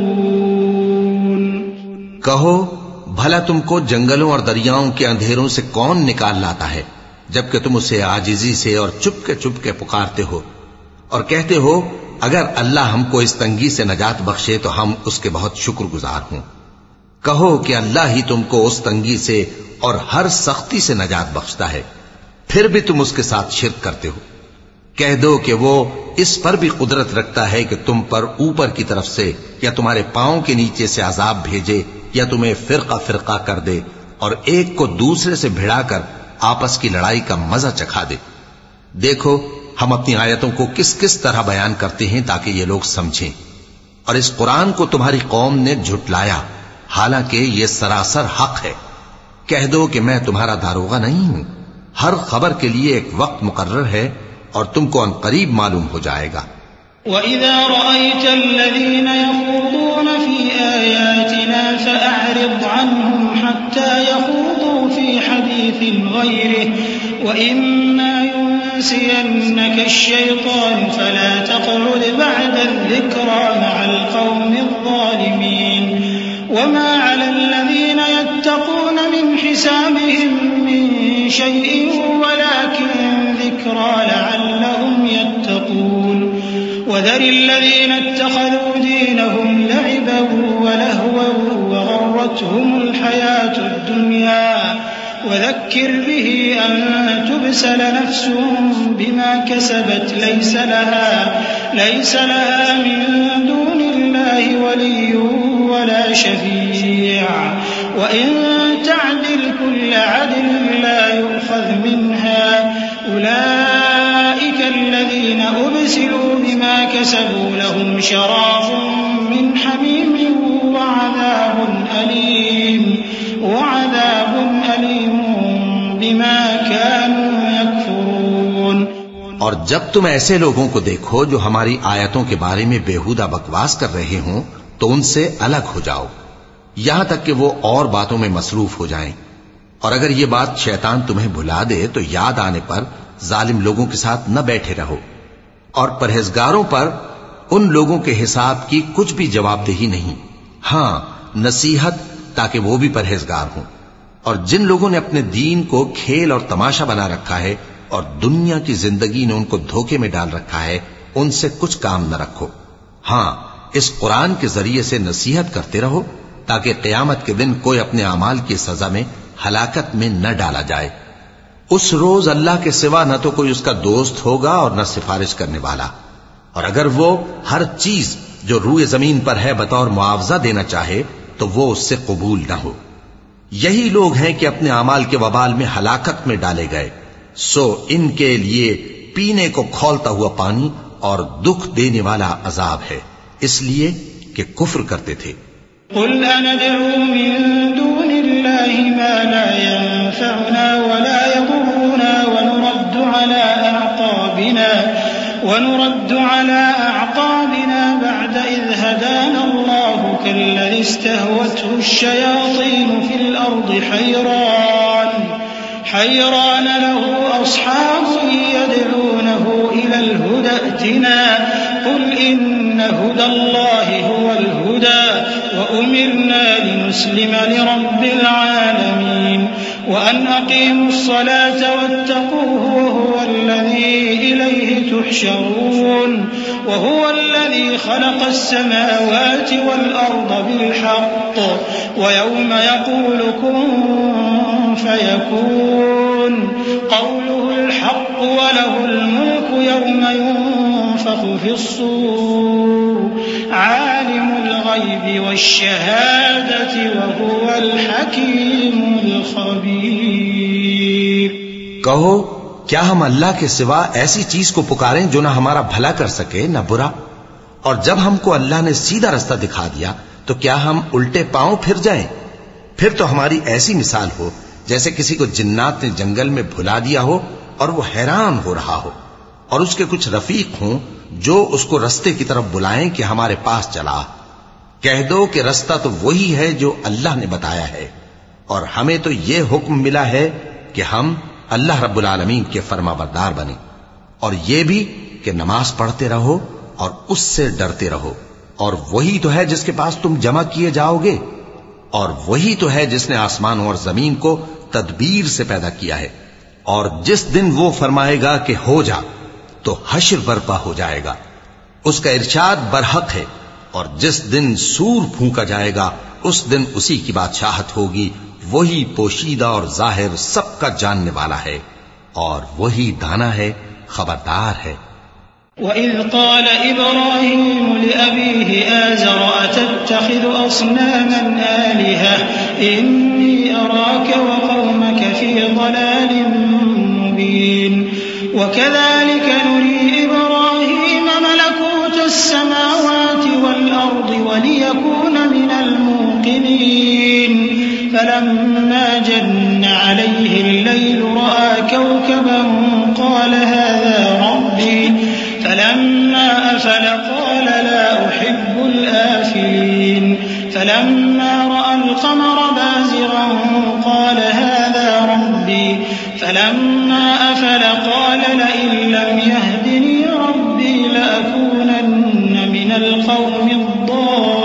کہو بھلا تم کو جنگلوں اور دریاؤں کے اندھیروں سے کون نکال لاتا ہے جبکہ تم اسے عاجزی سے اور چپ کے چپ کے پکارتے ہو اور کہتے ہو اگر اللہ ہم کو اس تنگی سے نجات بخشے تو ہم اس کے بہت شکر گزار ہوں. کہو کہ اللہ ہی تم کو اس تنگی سے اور ہر سختی سے نجات بخشتا ہے پھر بھی تم اس کے ساتھ شرک کرتے ہو. کہہ دو کہ وہ اس پر بھی قدرت رکھتا ہے کہ تم پر اوپر کی طرف سے یا تمہارے پاؤں کے نیچے سے عذاب بھیجے یا تمہیں فرقہ فرقہ کر دے اور ایک کو دوسرے سے بھڑا کر آپس کی لڑائی کا مزہ چکھا دے. دیکھو ہم اپنی آیتوں کو کس کس طرح بیان کرتے ہیں تاکہ یہ لوگ سمجھیں. اور اس قرآن کو تمہاری قوم نے جھٹلایا حالانکہ یہ سراسر حق ہے. کہہ دو کہ میں تمہارا داروغہ نہیں ہوں. ہر خبر کے لیے ایک وقت مقرر ہے اور تم کو ان قریب معلوم ہو جائے گا. وَإِذَا رَأَيْتَ الَّذِينَ يَخُوضُونَ فِي آيَاتِنَا فَأَعْرِضْ عَنْهُمْ حَتَّى يَخُوضُوا فِي حَدِيثٍ غَيْرِهِ وَإِمَّا يُنسِيَنَّكَ الشَّيْطَانُ فَلَا تَقْعُدْ بَعْدَ الذِّكْرَى مَعَ الْقَوْمِ الظَّالِمِينَ. وما على الذين يتقون من حسابهم من شيء ولكن ذكرى لعلهم يتقون. وذر الذين اتخذوا دينهم لعبا ولهوا وغرتهم الحياة الدنيا وذكر به أن تبسل نفس بما كسبت ليس لها ليس لها من دون الله ولي ولا شفيع وإن تعدل كل عدل لا يؤخذ منها أولئك الذين أبسلوا بما كسبوا لهم شراب من حميم وعذاب أليم وعذاب أليم بما كانوا يكفرون. اور جب تم ایسے لوگوں کو دیکھو جو ہماری آیتوں کے بارے میں بےہودہ بکواس کر رہے ہوں تو ان سے الگ ہو جاؤ یہاں تک کہ وہ اور باتوں میں مصروف ہو جائیں. اور اگر یہ بات شیطان تمہیں بھلا دے تو یاد آنے پر ظالم لوگوں کے ساتھ نہ بیٹھے رہو. اور پرہیزگاروں پر ان لوگوں کے حساب کی کچھ بھی جواب دہی نہیں. ہاں نصیحت تاکہ وہ بھی پرہیزگار ہوں. اور جن لوگوں نے اپنے دین کو کھیل اور تماشا بنا رکھا ہے اور دنیا کی زندگی نے ان کو دھوکے میں ڈال رکھا ہے ان سے کچھ کام نہ رکھو. ہاں اس قرآن کے ذریعے سے نصیحت کرتے رہو تاکہ قیامت کے دن کوئی اپنے اعمال کی سزا میں ہلاکت میں نہ ڈالا جائے. اس روز اللہ کے سوا نہ تو کوئی اس کا دوست ہوگا اور نہ سفارش کرنے والا. اور اگر وہ ہر چیز جو روئے زمین پر ہے بطور معاوضہ دینا چاہے تو وہ اس سے قبول نہ ہو. یہی لوگ ہیں کہ اپنے اعمال کے وبال میں ہلاکت میں ڈالے گئے. سو ان کے لیے پینے کو کھولتا ہوا پانی اور دکھ دینے والا عذاب ہے اس لیے کہ کفر کرتے تھے. قل أندعو من دون الله ما لا ينفعنا ولا يضرنا ونرد على أعقابنا ونرد على أعقابنا بعد إذ هدانا الله كالذي استهوته الشياطين في الأرض حيران حيران له أصحاب يدعونه إلى الهدى ائتنا قل إن هدى الله هو الهدى وأمرنا لنسلم لرب العالمين وأن أقيموا الصلاة واتقوه وهو الذي إليه تحشرون وهو الذي خلق السماوات والأرض بالحق ويوم يقول كن فيكون قوله الحق وله الملك يوم ينفخ في الصور عالم الغيب والشهادة وهو الحكيم الخبير. کہو کیا ہم اللہ کے سوا ایسی چیز کو پکاریں جو نہ ہمارا بھلا کر سکے نہ برا؟ اور جب ہم کو اللہ نے سیدھا رستہ دکھا دیا تو کیا ہم الٹے پاؤں پھر جائیں؟ پھر تو ہماری ایسی مثال ہو جیسے کسی کو جنات نے جنگل میں بھلا دیا ہو اور وہ حیران ہو رہا ہو، اور اس کے کچھ رفیق ہوں جو اس کو رستے کی طرف بلائیں کہ ہمارے پاس چلا. کہہ دو کہ رستہ تو وہی ہے جو اللہ نے بتایا ہے، اور ہمیں تو یہ حکم ملا ہے کہ ہم اللہ رب العالمین کے فرما بردار بنیں، اور یہ بھی کہ نماز پڑھتے رہو اور اس سے ڈرتے رہو. اور وہی تو ہے جس کے پاس تم جمع کیے جاؤ گے، اور وہی تو ہے جس نے آسمانوں اور زمین کو تدبیر سے پیدا کیا ہے. اور جس دن وہ فرمائے گا کہ ہو جا تو حشر برپا ہو جائے گا، اس کا ارشاد برحق ہے. اور جس دن سور پھونکا جائے گا اس دن اسی کی بادشاہت ہوگی. وہی پوشیدہ اور ظاہر سب کا جاننے والا ہے، اور وہی دانا ہے، خبردار ہے. وَإِذْ قَالَ إِبْرَاهِيمُ لِأَبِيهِ آزَرَ أَتَتَّخِذُ أَصْنَامًا آلِهَةً إِنِّي أَرَاكَ وَقَوْمَكَ فِي ضَلَالٍ مُّبِينٍ. وَكَذَلِكَ نُرِي إِبْرَاهِيمَ مَلَكُوتَ السَّمَاوَاتِ وَالْأَرْضِ وَلِيَكُونَ مِنَ الْمُوقِنِينَ. فلما جن عليه الليل رأى كوكبا قال هذا ربي فلما أفل قال لا أحب الآفلين. فلما رأى القمر بازغا قال هذا ربي فلما أفل قال لئن لم يهدني ربي لأكونن من القوم الضالين.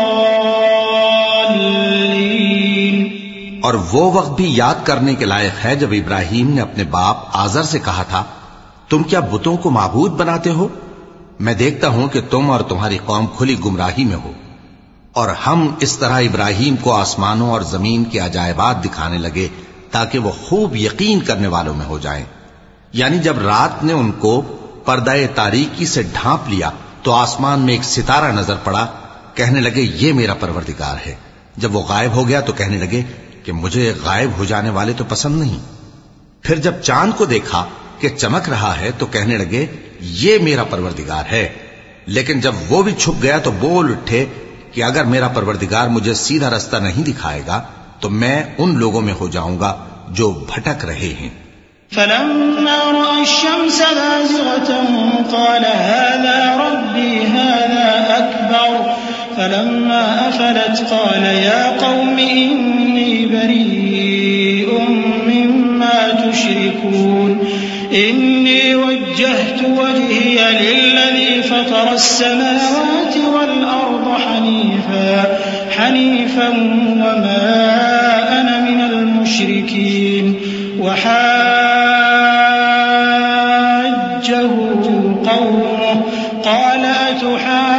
اور وہ وقت بھی یاد کرنے کے لائق ہے جب ابراہیم نے اپنے باپ آزر سے کہا تھا تم کیا بتوں کو معبود بناتے ہو؟ میں دیکھتا ہوں کہ تم اور تمہاری قوم کھلی گمراہی میں ہو. اور ہم اس طرح ابراہیم کو آسمانوں اور زمین کے عجائبات دکھانے لگے تاکہ وہ خوب یقین کرنے والوں میں ہو جائیں. یعنی جب رات نے ان کو پردہ تاریکی سے ڈھانپ لیا تو آسمان میں ایک ستارہ نظر پڑا. کہنے لگے یہ میرا پروردگار ہے. جب وہ غائب ہو گیا تو کہنے لگے کہ مجھے غائب ہو جانے والے تو پسند نہیں. پھر جب چاند کو دیکھا کہ چمک رہا ہے تو کہنے لگے یہ میرا پروردگار ہے. لیکن جب وہ بھی چھپ گیا تو بول اٹھے کہ اگر میرا پروردگار مجھے سیدھا رستہ نہیں دکھائے گا تو میں ان لوگوں میں ہو جاؤں گا جو بھٹک رہے ہیں. فلما رأى الشمس بازغة قال هذا ربي هذا أكبر. فلما أفلت قال يا قوم إني بريء مما تشركون. إني وجهت وجهي للذي فطر السماوات والأرض حنيفا حنيفا وما أنا من المشركين. وحاجه قومه قال أتحاجوني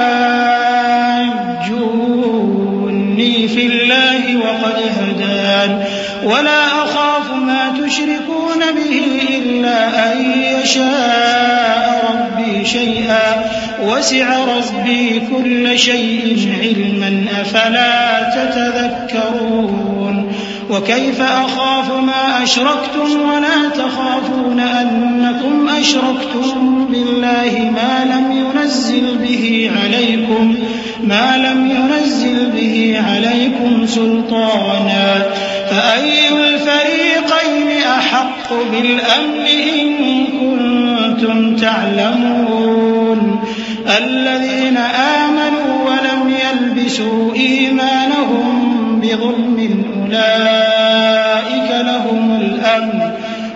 في الله وقد هدان ولا أخاف ما تشركون به إلا أن يشاء ربي شيئا وسع ربي كل شيء علما أفلا تتذكرون. وكيف أخاف ما أشركتم ولا تخافون أنكم أشركتم بالله ما لم ينزل به عليكم ما لم ينزل به عليكم سلطانا. فأي الفريقين أحق بالأمن إن كنتم تعلمون. الذين آمنوا ولم يلبسوا إيمانهم بظلم أولئك لهم الأمن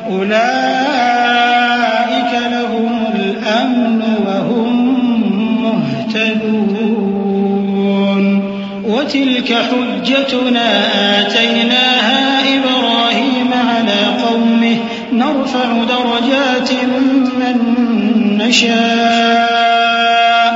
أولئك لهم الأمن وهم مهتدون. وتلك حجتنا آتيناها إبراهيم نرفع درجات من نشاء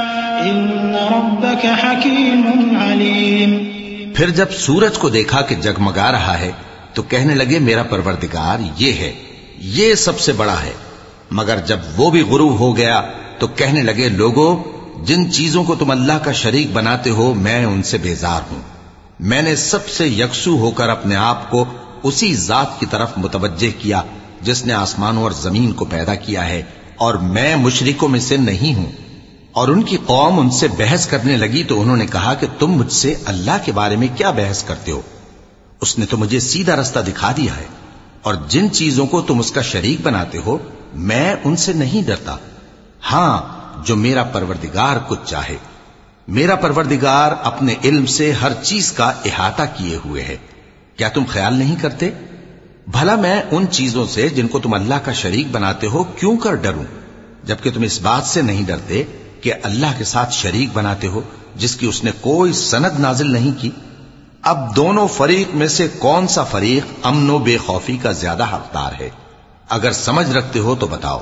إن ربك حكيم عليم. پھر جب سورج کو دیکھا کہ جگمگا رہا ہے تو کہنے لگے میرا پروردگار یہ ہے، یہ سب سے بڑا ہے. مگر جب وہ بھی غروب ہو گیا تو کہنے لگے لوگوں، جن چیزوں کو تم اللہ کا شریک بناتے ہو میں ان سے بیزار ہوں. میں نے سب سے یکسو ہو کر اپنے آپ کو اسی ذات کی طرف متوجہ کیا جس نے آسمانوں اور زمین کو پیدا کیا ہے، اور میں مشرکوں میں سے نہیں ہوں. اور ان کی قوم ان سے بحث کرنے لگی تو انہوں نے کہا کہ تم مجھ سے اللہ کے بارے میں کیا بحث کرتے ہو؟ اس نے تو مجھے سیدھا رستہ دکھا دیا ہے، اور جن چیزوں کو تم اس کا شریک بناتے ہو میں ان سے نہیں ڈرتا. ہاں، جو میرا پروردگار کچھ چاہے. میرا پروردگار اپنے علم سے ہر چیز کا احاطہ کیے ہوئے ہے. کیا تم خیال نہیں کرتے؟ بھلا میں ان چیزوں سے جن کو تم اللہ کا شریک بناتے ہو کیوں کر ڈروں، جبکہ تم اس بات سے نہیں ڈرتے کہ اللہ کے ساتھ شریک بناتے ہو جس کی اس نے کوئی سند نازل نہیں کی. اب دونوں فریق میں سے کون سا فریق امن و بے خوفی کا زیادہ حقدار ہے؟ اگر سمجھ رکھتے ہو تو بتاؤ.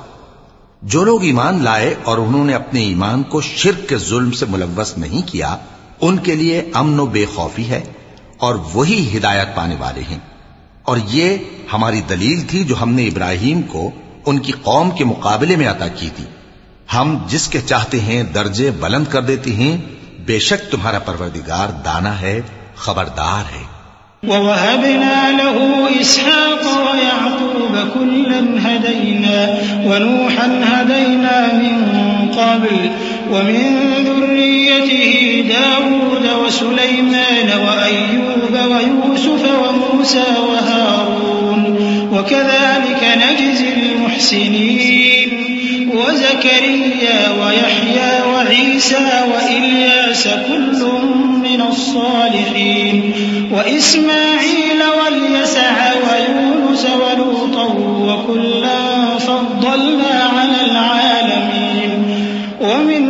جو لوگ ایمان لائے اور انہوں نے اپنے ایمان کو شرک کے ظلم سے ملوث نہیں کیا ان کے لیے امن و بے خوفی ہے، اور وہی ہدایت پانے والے ہیں. اور یہ ہماری دلیل تھی جو ہم نے ابراہیم کو ان کی قوم کے مقابلے میں عطا کی تھی. ہم جس کے چاہتے ہیں درجے بلند کر دیتے ہیں. بے شک تمہارا پروردگار دانا ہے، خبردار ہے. وَوَهَبْنَا لَهُ إِسْحَاقَ وَيَعْقُوبَ كُلًّا هَدَيْنَا وَنُوحًا هَدَيْنَا مِن قَبْلُ وَمِن ذُرِّيَّتِهِ دَاوُودَ وَسُلَيْمَانَ وَأَيُّوبَ وَيُوسُفَ وَمُوسَى وَهَارُونَ وَكَذَلِكَ نَجْزِي الْمُحْسِنِينَ وَزَكَرِيَّا وَيَحْيَى وَعِيسَى وَإِلْيَاسَ كُلٌّ مِّنَ الصَّالِحِينَ وإسماعيل واليسع ويونس ولوطا وكلا فضلنا على العالمين ومن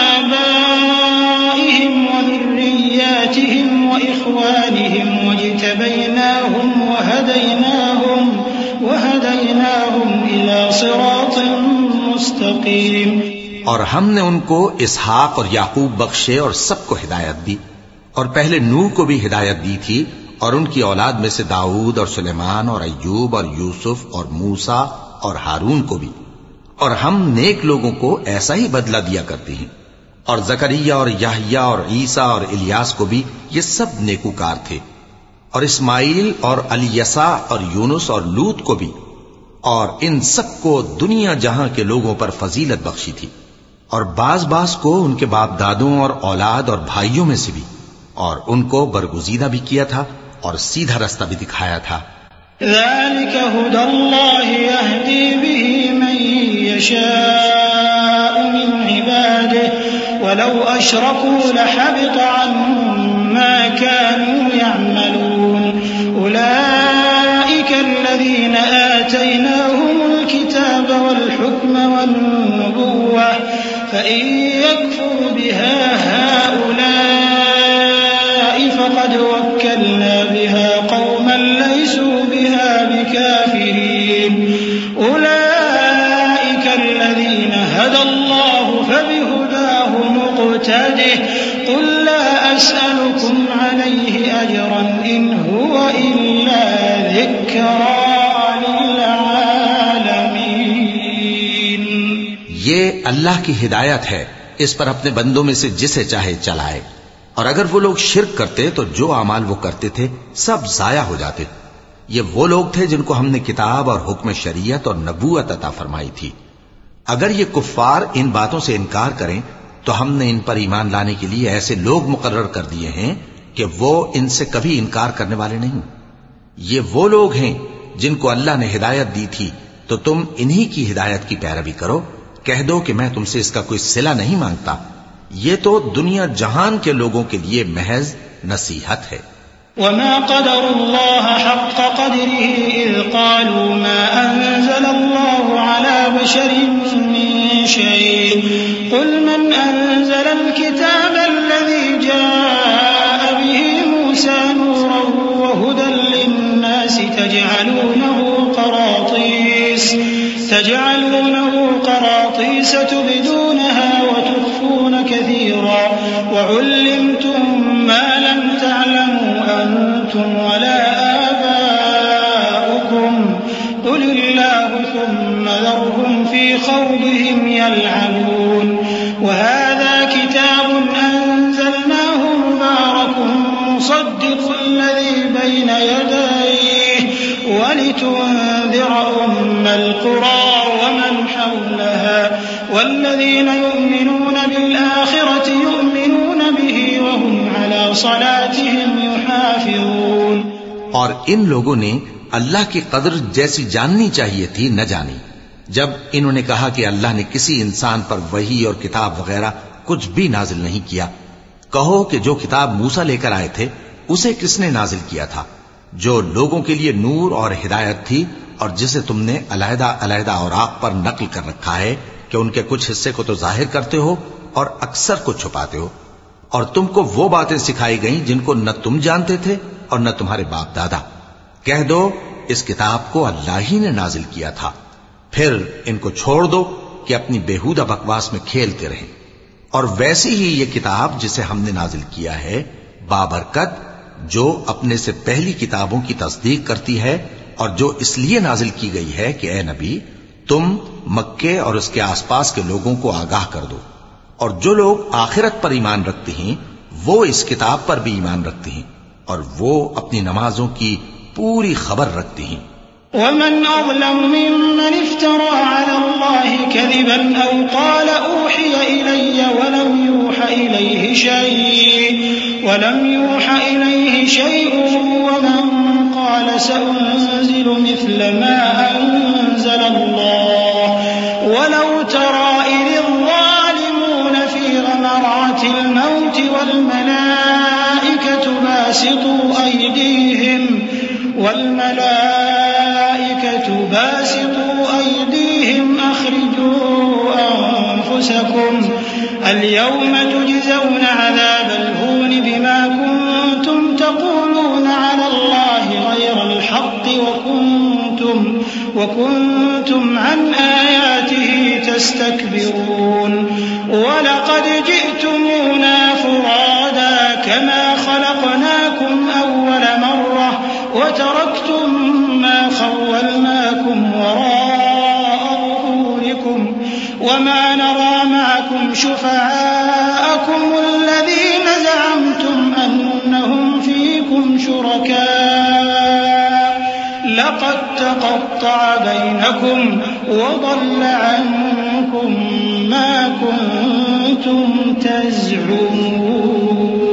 آبائهم وذرياتهم وإخوانهم واجتبيناهم وهديناهم وهديناهم إلى صراط مستقيم. اور ہم نے ان کو اسحاق اور یعقوب بخشے اور سب کو ہدایت دی، اور پہلے نوح کو بھی ہدایت دی تھی، اور ان کی اولاد میں سے داؤد اور سلیمان اور ایوب اور یوسف اور موسیٰ اور ہارون کو بھی. اور ہم نیک لوگوں کو ایسا ہی بدلہ دیا کرتے ہیں. اور زکریا اور یحییٰ اور عیسیٰ اور الیاس کو بھی، یہ سب نیکوکار تھے. اور اسماعیل اور الیسع اور یونس اور لوط کو بھی، اور ان سب کو دنیا جہاں کے لوگوں پر فضیلت بخشی تھی. اور بعض بعض کو ان کے باپ دادوں اور اولاد اور بھائیوں میں سے بھی، اور ان کو برگزیدہ بھی کیا تھا اور سیدھا رستہ بھی دکھایا تھا. ذلك هدى الله يهدي به من يشاء من عباده ولو أشركوا لحبط عنهم ما كانوا يعملون. أولئك الذين آتيناهم الكتاب والحكم والنبوة فإن يكفر بها هؤلاء فقد وكلنا بها قوما ليسوا بها بكافرين. أولئك الذين هدى الله فبهداه مقتده قل لا أسألكم عليه أجرا إن هو إلا ذكرى للعالمين. یہ اللہ کی ہدایت ہے، اس پر اپنے بندوں میں سے جسے چاہے چلائے. اور اگر وہ لوگ شرک کرتے تو جو اعمال وہ کرتے تھے سب ضائع ہو جاتے. یہ وہ لوگ تھے جن کو ہم نے کتاب اور حکم شریعت اور نبوت عطا فرمائی تھی. اگر یہ کفار ان باتوں سے انکار کریں تو ہم نے ان پر ایمان لانے کے لیے ایسے لوگ مقرر کر دیے ہیں کہ وہ ان سے کبھی انکار کرنے والے نہیں. یہ وہ لوگ ہیں جن کو اللہ نے ہدایت دی تھی، تو تم انہی کی ہدایت کی پیروی کرو. کہہ دو کہ میں تم سے اس کا کوئی صلہ نہیں مانگتا. یہ تو دنیا جہان کے لوگوں کے لیے محض نصیحت ہے. وما قدر الله حق قدره إذ قالوا ما أنزل الله على بشر من شيء قل من أنزل الكتاب الذي جاء به موسى نورا وهدى للناس تجعلونه قراطيس تجعلونه قراطيس تبدونها وتخفون كثيرا وعلمتم ما لم تعلموا أنتم ولا آباؤكم قل الله ثم ذرهم في خوضهم يلعبون وهذا كتاب أنزلناه مبارك مصدق الذي بين يديه ولتنذر أم القرى ومن حولها والذين يؤمنون بالآخرة يؤمنون به وهم على صلاتهم يحافظون. اور ان لوگوں نے اللہ کی قدر جیسی جاننی چاہیے تھی نہ جانی جب انہوں نے کہا کہ اللہ نے کسی انسان پر وحی اور کتاب وغیرہ کچھ بھی نازل نہیں کیا. کہو کہ جو کتاب موسیٰ لے کر آئے تھے اسے کس نے نازل کیا تھا؟ جو لوگوں کے لیے نور اور ہدایت تھی اور جسے تم نے علیحدہ علیحدہ اوراق پر نقل کر رکھا ہے کہ ان کے کچھ حصے کو تو ظاہر کرتے ہو اور اکثر کو چھپاتے ہو. اور تم کو وہ باتیں سکھائی گئیں جن کو نہ تم جانتے تھے اور نہ تمہارے باپ دادا. کہہ دو اس کتاب کو اللہ ہی نے نازل کیا تھا. پھر ان کو چھوڑ دو کہ اپنی بیہودہ بکواس میں کھیلتے رہیں. اور ویسی ہی یہ کتاب جسے ہم نے نازل کیا ہے بابرکت جو اپنے سے پہلی کتابوں کی تصدیق کرتی ہے اور جو اس لیے نازل کی گئی ہے کہ اے نبی تم مکے اور اس کے آس پاس کے لوگوں کو آگاہ کر دو. اور جو لوگ آخرت پر ایمان رکھتے ہیں وہ اس کتاب پر بھی ایمان رکھتے ہیں اور وہ اپنی نمازوں کی پوری خبر رکھتے ہیں. ومن أظلم ممن افترى على الله كذبا أو قال أوحي إلي ولم يوحى إليه شيء ولم يوحى إليه شيء ومن قال سأنزل مثل ما أنزل الله ولو ترى إذ الظالمون في غمرات الموت والملائكة باسطوا أيديهم والملائكة باسطوا أيديهم أخرجوا أنفسكم اليوم تجزون عذاب الهون بما كنتم تقولون على الله غير الحق وكنتم وكنتم عن آياته تستكبرون ولقد جئتمونا فرادا كما خلقناكم أول مرة وتركتم ما خولناكم وراء ظهوركم وما نرى معكم شفعاءكم الذين زعمتم أنهم فيكم شركاء لقد تقطع بينكم وضل عنكم ما كنتم تزعمون.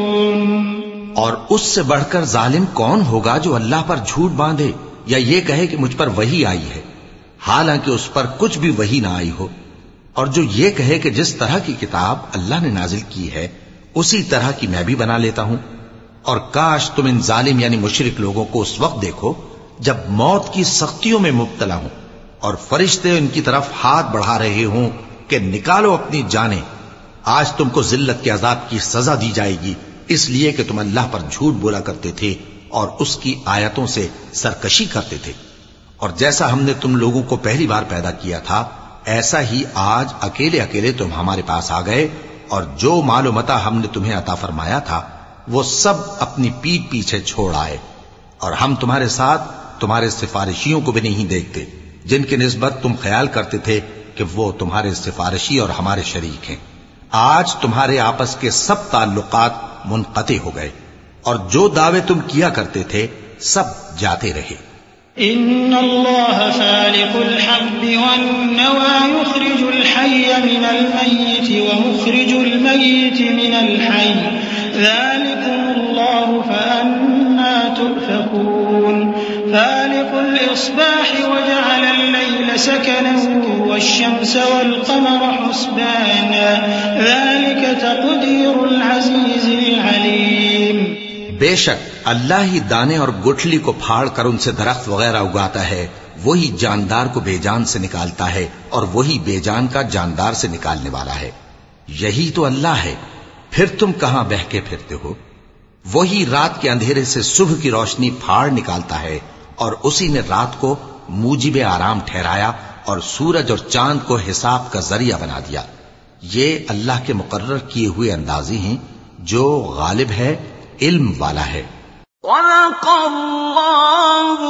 اور اس سے بڑھ کر ظالم کون ہوگا جو اللہ پر جھوٹ باندھے یا یہ کہے کہ مجھ پر وحی آئی ہے حالانکہ اس پر کچھ بھی وحی نہ آئی ہو، اور جو یہ کہے کہ جس طرح کی کتاب اللہ نے نازل کی ہے اسی طرح کی میں بھی بنا لیتا ہوں. اور کاش تم ان ظالم یعنی مشرک لوگوں کو اس وقت دیکھو جب موت کی سختیوں میں مبتلا ہوں اور فرشتے ان کی طرف ہاتھ بڑھا رہے ہوں کہ نکالو اپنی جانیں، آج تم کو ذلت کے عذاب کی سزا دی جائے گی اس لیے کہ تم اللہ پر جھوٹ بولا کرتے تھے اور اس کی آیتوں سے سرکشی کرتے تھے. اور جیسا ہم نے تم لوگوں کو پہلی بار پیدا کیا تھا ایسا ہی آج اکیلے اکیلے تم ہمارے پاس آ گئے، اور جو مال و متاع ہم نے تمہیں عطا فرمایا تھا وہ سب اپنی پیٹھ پیچھے چھوڑ آئے، اور ہم تمہارے ساتھ تمہارے سفارشیوں کو بھی نہیں دیکھتے جن کی نسبت تم خیال کرتے تھے کہ وہ تمہارے سفارشی اور ہمارے شریک ہیں. آج تمہارے آپس کے سب تعلقات منقطع ہو گئے اور جو دعوے تم کیا کرتے تھے سب جاتے رہے. ان اللہ فالق الحب والنوى يخرج الحي من الميت ومخرج الميت من الحي ذلكم الله فأنا تؤفكون. فالق الإصباح وجعل الليل سكنا والشمس والقمر حسبانا ذلك تقدير العزيز العليم. بے شک اللہ ہی دانے اور گٹھلی کو پھاڑ کر ان سے درخت وغیرہ اگاتا ہے، وہی جاندار کو بے جان سے نکالتا ہے اور وہی بے جان کا جاندار سے نکالنے والا ہے. یہی تو اللہ ہے، پھر تم کہاں بہکے پھرتے ہو؟ وہی رات کے اندھیرے سے صبح کی روشنی پھاڑ نکالتا ہے اور اسی نے رات کو موجب آرام ٹھہرایا اور سورج اور چاند کو حساب کا ذریعہ بنا دیا. یہ اللہ کے مقرر کیے ہوئے اندازے ہیں جو غالب ہے، علم والا ہے. صدق اللہ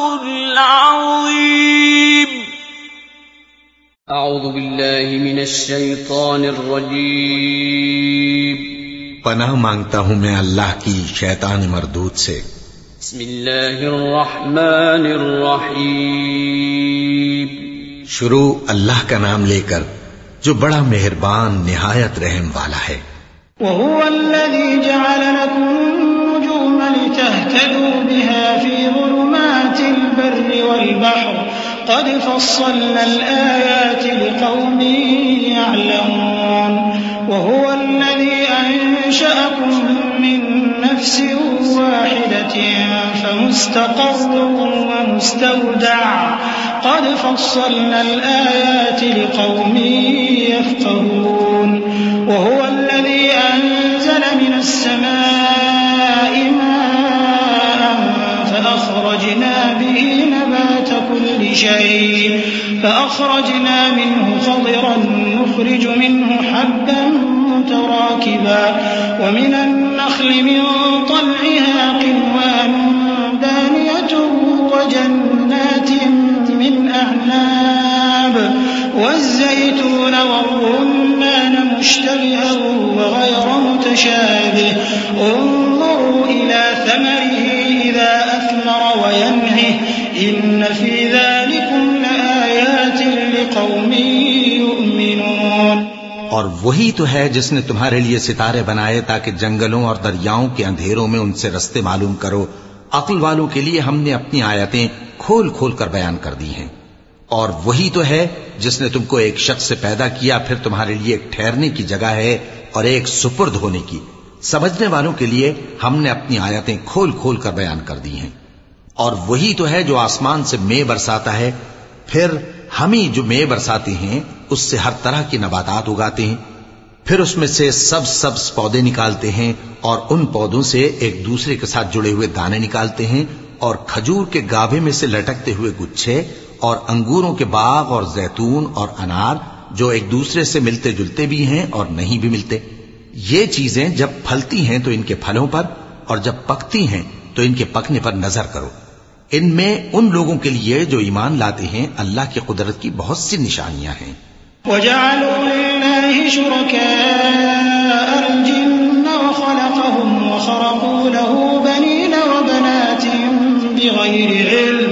العظیم. اعوذ باللہ من الشیطان الرجیم. پناہ مانگتا ہوں میں اللہ کی شیطان مردود سے. بسم اللہ الرحمن الرحیم. شروع اللہ کا نام لے کر جو بڑا مہربان نہایت رحم والا ہے. وهو الذي جعل لكم النجوم لتهتدوا بها في ظلمات البر والبحر قد فصلنا الآيات لقوم يعلمون. وهو الذي أنشأكم من نفس واحدة فمستقر ومستودع قد فصلنا الآيات لقوم يفقهون. وهو الذي أنزل من السماء ماء فأخرجنا به نبات كل شيء فأخرجنا منه خضرا نخرج منه حبا متراكبا ومن النخل من طلعها قنوان دانية وجنات من أعناب والزيتون والرمان مشتبها وغير متشابه انظروا إلى ثمره إذا أثمر وينعه إن في ذلكم لآيات لقوم يؤمنون. اور وہی تو ہے جس نے تمہارے لیے ستارے بنائے تاکہ جنگلوں اور دریاؤں کے اندھیروں میں ان سے رستے معلوم کرو. عقل والوں کے لیے ہم نے اپنی آیتیں کھول کھول کر بیان کر دی ہیں. اور وہی تو ہے جس نے تم کو ایک شخص سے پیدا کیا، پھر تمہارے لیے ایک ٹھہرنے کی جگہ ہے اور ایک سپرد ہونے کی. سمجھنے والوں کے لیے ہم نے اپنی آیتیں کھول کھول کر بیان کر دی ہیں. اور وہی تو ہے جو آسمان سے مے برساتا ہے، پھر ہم ہی جو مے برساتے ہیں اس سے ہر طرح کی نباتات اگاتے ہیں، پھر اس میں سے سبز سبز پودے نکالتے ہیں اور ان پودوں سے ایک دوسرے کے ساتھ جڑے ہوئے دانے نکالتے ہیں، اور کھجور کے گابھے میں سے لٹکتے ہوئے گچھے، اور انگوروں کے باغ اور زیتون اور انار جو ایک دوسرے سے ملتے جلتے بھی ہیں اور نہیں بھی ملتے. یہ چیزیں جب پھلتی ہیں تو ان کے پھلوں پر، اور جب پکتی ہیں تو ان کے پکنے پر نظر کرو. ان میں ان لوگوں کے لیے جو ایمان لاتے ہیں اللہ کی قدرت کی بہت سی نشانیاں ہیں. وَجَعَلُوا لِلَّهِ شُرَكَاءَ الْجِنَّ وَخَلَقَهُمْ وَخَرَقُوا لَهُ بَنِينَ وَبَنَاتٍ بِغَيْرِ عِلْمٍ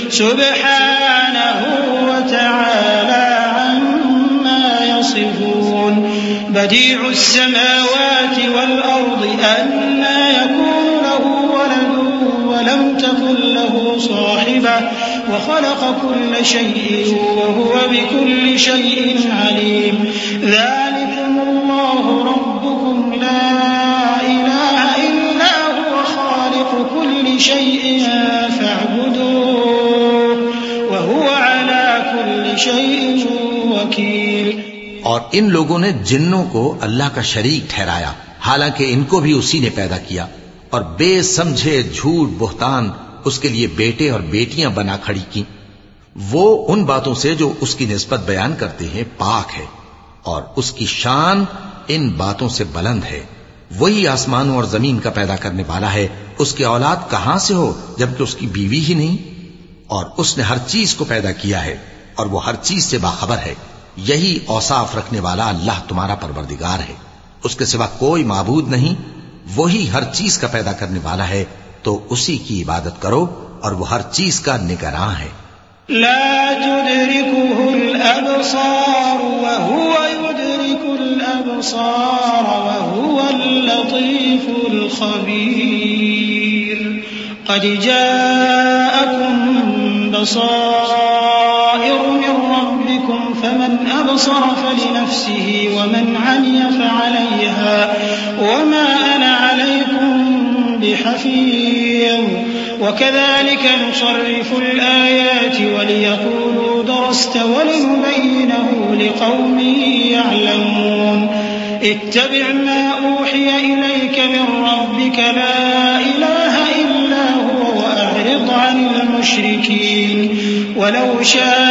سُبْحَانَهُ وَتَعَالَى عَمَّا يَصِفُونَ. بَدِيعُ السَّمَاوَاتِ وَالْأَرْضِ أَنَّى يَكُونُ لَهُ وَلَدٌ وَلَمْ تَكُنْ لَهُ صَاحِبَةٌ وَخَلَقَ كُلَّ شَيْءٍ وَهُوَ بِكُلِّ شَيْءٍ عَلِيمٌ. ذَلِكُمُ اللَّهُ رَبُّكُمْ لَا إِلَهَ إِلَّا هُوَ خَالِقُ كُلِّ شَيْءٍ فَاعْبُدُوهُ وَهُوَ عَلَى كُلِّ شَيْءٍ وَكِيلٌ. اور ان لوگوں نے جنوں کو اللہ کا شریک ٹھہرایا، حالانکہ ان کو بھی اسی نے پیدا کیا، اور بے سمجھے جھوٹ بہتان اس کے لیے بیٹے اور بیٹیاں بنا کھڑی کی. وہ ان باتوں سے جو اس کی نسبت بیان کرتے ہیں پاک ہے، اور اس کی شان ان باتوں سے بلند ہے. وہی آسمانوں اور زمین کا پیدا کرنے والا ہے. اس کی اولاد کہاں سے ہو جبکہ اس کی بیوی ہی نہیں؟ اور اس نے ہر چیز کو پیدا کیا ہے اور وہ ہر چیز سے باخبر ہے. یہی اوصاف رکھنے والا اللہ تمہارا پروردگار ہے، اس کے سوا کوئی معبود نہیں. وہی ہر چیز کا پیدا کرنے والا ہے، تو اسی کی عبادت کرو، اور وہ ہر چیز کا نگراں ہے. لا تدركه الأبصار وهو يدرك الأبصار وهو اللطيف الخبير. قد جاءكم بصائر من ربكم فمن أبصر فلنفسه ومن عمي فعليها وما أنا عليكم بحفيظ. وكذلك نصرف الآيات وليقولوا درست ولنبينه لقوم يعلمون. اتبع ما أوحي إليك من ربك لا إله إلا هو وأعرض عن المشركين. ولو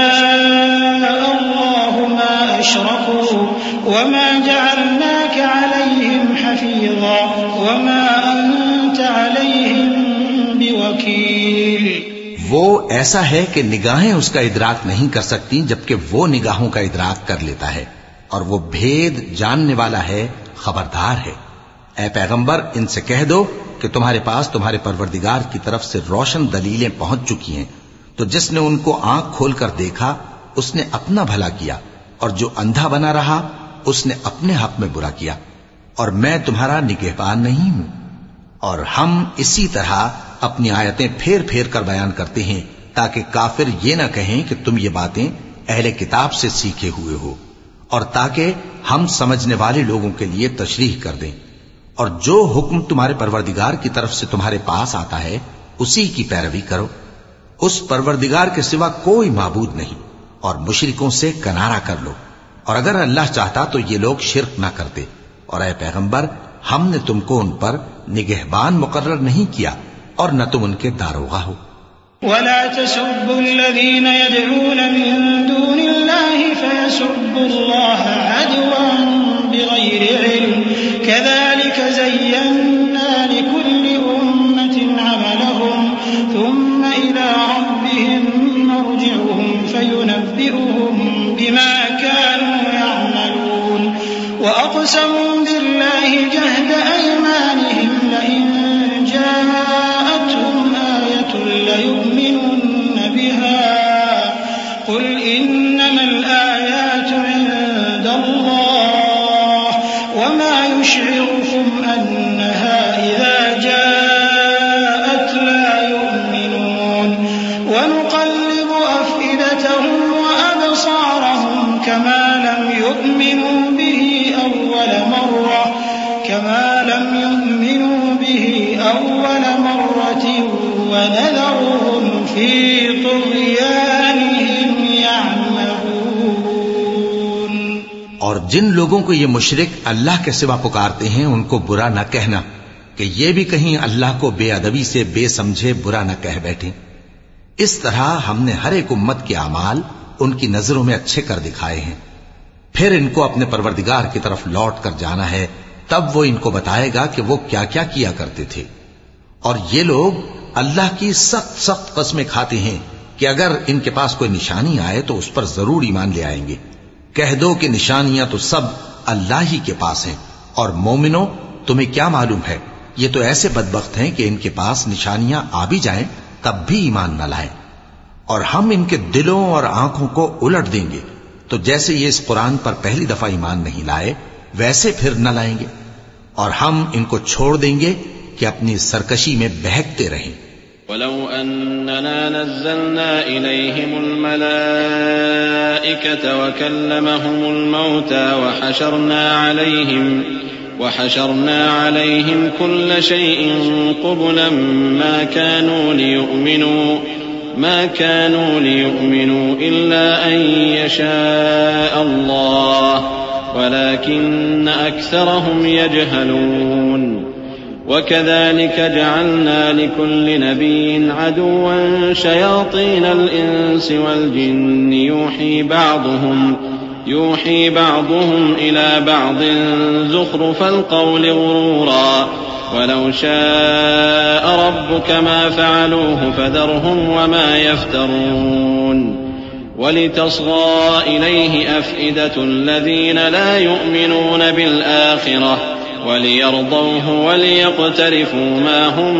شاء الله ما أشركوا وما جعلناك عليهم حفيظا وما أنت عليهم بوكيل. وہ ایسا ہے کہ نگاہیں اس کا ادراک نہیں کر سکتی جبکہ وہ نگاہوں کا ادراک کر لیتا ہے، اور وہ بھید جاننے والا ہے، خبردار ہے. اے پیغمبر ان سے کہہ دو کہ تمہارے پاس تمہارے پروردگار کی طرف سے روشن دلیلیں پہنچ چکی ہیں، تو جس نے ان کو آنکھ کھول کر دیکھا اس نے اپنا بھلا کیا، اور جو اندھا بنا رہا اس نے اپنے حق میں برا کیا، اور میں تمہارا نگہبان نہیں ہوں. اور ہم اسی طرح اپنی آیتیں پھیر پھیر کر بیان کرتے ہیں تاکہ کافر یہ نہ کہیں کہ تم یہ باتیں اہل کتاب سے سیکھے ہوئے ہو، اور تاکہ ہم سمجھنے والے لوگوں کے لیے تشریح کر دیں. اور جو حکم تمہارے پروردگار کی طرف سے تمہارے پاس آتا ہے اسی کی پیروی کرو. اس پروردگار کے سوا کوئی معبود نہیں، اور مشرکوں سے کنارہ کر لو. اور اگر اللہ چاہتا تو یہ لوگ شرک نہ کرتے. اور اے پیغمبر ہم نے تم کو ان پر نگہبان مقرر نہیں کیا اور نہ تم ان کے داروغہ ہو. ولا تسبوا الذين يدعون من دون الله فيسبوا الله عدوا بغير علم كذلك زينا لكل أمة عملهم ثم إلى ربهم مرجعهم فينبئهم بما كانوا يعملون. وأقسموا بالله جهد أيمانهم لئن جاءتهم آية ليؤمنن بها قل إنما الآيات عند الله وما يشعركم أنها إذا جاءت لا يؤمنون. ونقلب أفئدتهم وأبصارهم كما لم يؤمنوا به أول مرة كما لم يؤمنوا به أول مرة ونذرهم في طغيانهم يعمهون. اور جن لوگوں کو یہ مشرک اللہ کے سوا پکارتے ہیں ان کو برا نہ کہنا کہ یہ بھی کہیں اللہ کو بے ادبی سے بے سمجھے برا نہ کہہ بیٹھیں. اس طرح ہم نے ہر ایک امت کے اعمال ان کی نظروں میں اچھے کر دکھائے ہیں. پھر ان کو اپنے پروردگار کی طرف لوٹ کر جانا ہے، تب وہ ان کو بتائے گا کہ وہ کیا کیا کیا کرتے تھے. اور یہ لوگ اللہ کی سخت سخت قسمیں کھاتے ہیں کہ اگر ان کے پاس کوئی نشانی آئے تو اس پر ضرور ایمان لے آئیں گے. کہہ دو کہ نشانیاں تو سب اللہ ہی کے پاس ہیں، اور مومنوں تمہیں کیا معلوم ہے یہ تو ایسے بدبخت ہیں کہ ان کے پاس نشانیاں آ بھی جائیں تب بھی ایمان نہ لائیں. اور ہم ان کے دلوں اور آنکھوں کو الٹ دیں گے، تو جیسے یہ اس قرآن پر پہلی دفعہ ایمان نہیں لائے ویسے پھر نہ لائیں گے. اور ہم ان کو چھوڑ دیں گے کہ اپنی سرکشی میں بہکتے رہیں. وَلَوْ أَنَّنَا نَزَّلْنَا إِلَيْهِمُ الْمَلَائِكَةَ وَكَلَّمَهُمُ الْمَوْتَى وَحَشَرْنَا عَلَيْهِمْ وَحَشَرْنَا عَلَيْهِمْ كُلَّ شَيْءٍ قُبُلًا مَا كَانُوا لِيُؤْمِنُوا ما كانوا ليؤمنوا إلا أن يشاء الله ولكن أكثرهم يجهلون. وكذلك جعلنا لكل نبي عدوا شياطين الإنس والجن يوحي بعضهم يوحي بعضهم إلى بعض زخرف القول غرورا ولو شاء ربك ما فعلوه فذرهم وما يفترون. ولتصغى إليه أفئدة الذين لا يؤمنون بالآخرة وليرضوه وليقترفوا ما هم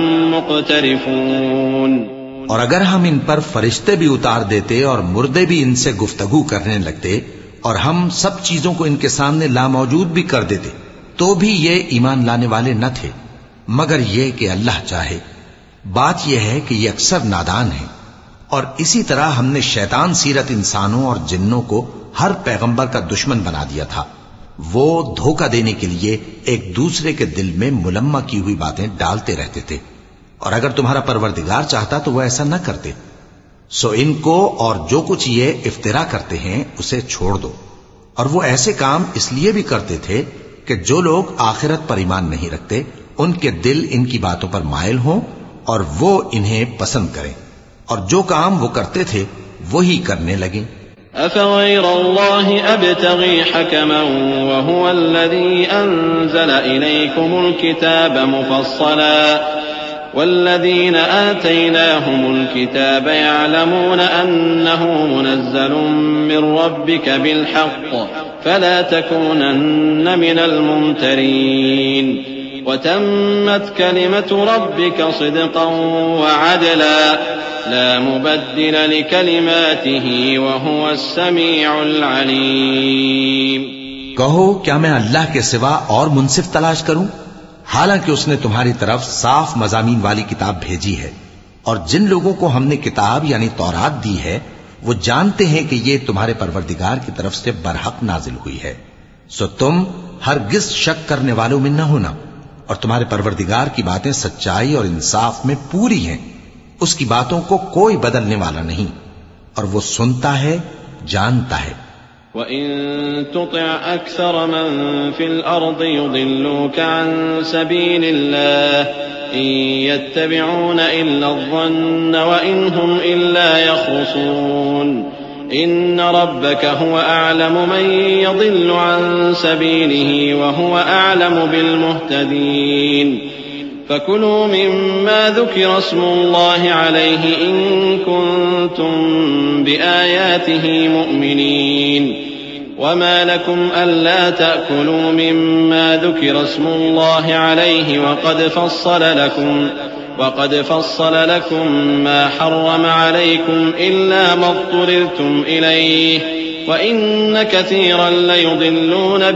مقترفون. اور اگر ہم ان پر فرشتے بھی اتار دیتے اور مردے بھی ان سے گفتگو کرنے لگتے اور ہم سب چیزوں کو ان کے سامنے لاموجود بھی کر دیتے تو بھی یہ ایمان لانے والے نہ تھے مگر یہ کہ اللہ چاہے. بات یہ ہے کہ یہ اکثر نادان ہیں. اور اسی طرح ہم نے شیطان سیرت انسانوں اور جنوں کو ہر پیغمبر کا دشمن بنا دیا تھا. وہ دھوکہ دینے کے لیے ایک دوسرے کے دل میں ملمہ کی ہوئی باتیں ڈالتے رہتے تھے. اور اگر تمہارا پروردگار چاہتا تو وہ ایسا نہ کرتے. سو ان کو اور جو کچھ یہ افترا کرتے ہیں اسے چھوڑ دو. اور وہ ایسے کام اس لیے بھی کرتے تھے کہ جو لوگ آخرت پر ایمان نہیں رکھتے ان کے دل ان کی باتوں پر مائل ہوں اور وہ انہیں پسند کریں. اور جو کام وہ کرتے تھے وہی کرنے لگیں۔ أفغير الله أبتغي حكما وهو الذي أنزل إليكم الكتاب مفصلا والذين آتيناهم الكتاب يعلمون أنه منزل من ربك بالحق فلا تكونن من الممترين وتمت كلمة ربك صدقا وعدلا لا مبدل لكلماته وهو السميع العليم۔ کہو کیا میں اللہ کے سوا اور منصف تلاش کروں، حالانکہ اس نے تمہاری طرف صاف مضامین والی کتاب بھیجی ہے، اور جن لوگوں کو ہم نے کتاب یعنی تورات دی ہے وہ جانتے ہیں کہ یہ تمہارے پروردگار کی طرف سے برحق نازل ہوئی ہے، سو تم ہرگز شک کرنے والوں میں نہ ہونا، اور تمہارے پروردگار کی باتیں سچائی اور انصاف میں پوری ہیں، اس کی باتوں کو کوئی بدلنے والا نہیں، اور وہ سنتا ہے جانتا ہے۔ وَإِن تُطِعْ أَكْثَرَ مَن فِي الْأَرْضِ يُضِلُّوكَ عَن سَبِيلِ اللَّهِ إِن يَتَّبِعُونَ إِلَّا الظَّنَّ وَإِنْ هُمْ إِلَّا يَخْرُصُونَ إِنَّ رَبَّكَ هُوَ أَعْلَمُ مَن يَضِلُّ عَن سَبِيلِهِ وَهُوَ أَعْلَمُ بِالْمُهْتَدِينَ فَكُلُوا مِمَّا ذُكِرَ اسْمُ اللَّهِ عَلَيْهِ إِن كُنتُم بِآيَاتِهِ مُؤْمِنِينَ وَمَا لَكُمْ أَلَّا تَأْكُلُوا مِمَّا ذُكِرَ اسْمُ اللَّهِ عَلَيْهِ وَقَدْ فَصَّلَ لَكُمْ وَقَدْ فَصَّلَ لَكُم مَّا حَرَّمَ عَلَيْكُمْ إِلَّا مَا اضْطُرِرْتُمْ إِلَيْهِ وَإِنَّ كَثِيرًا لَّيُضِلُّونَ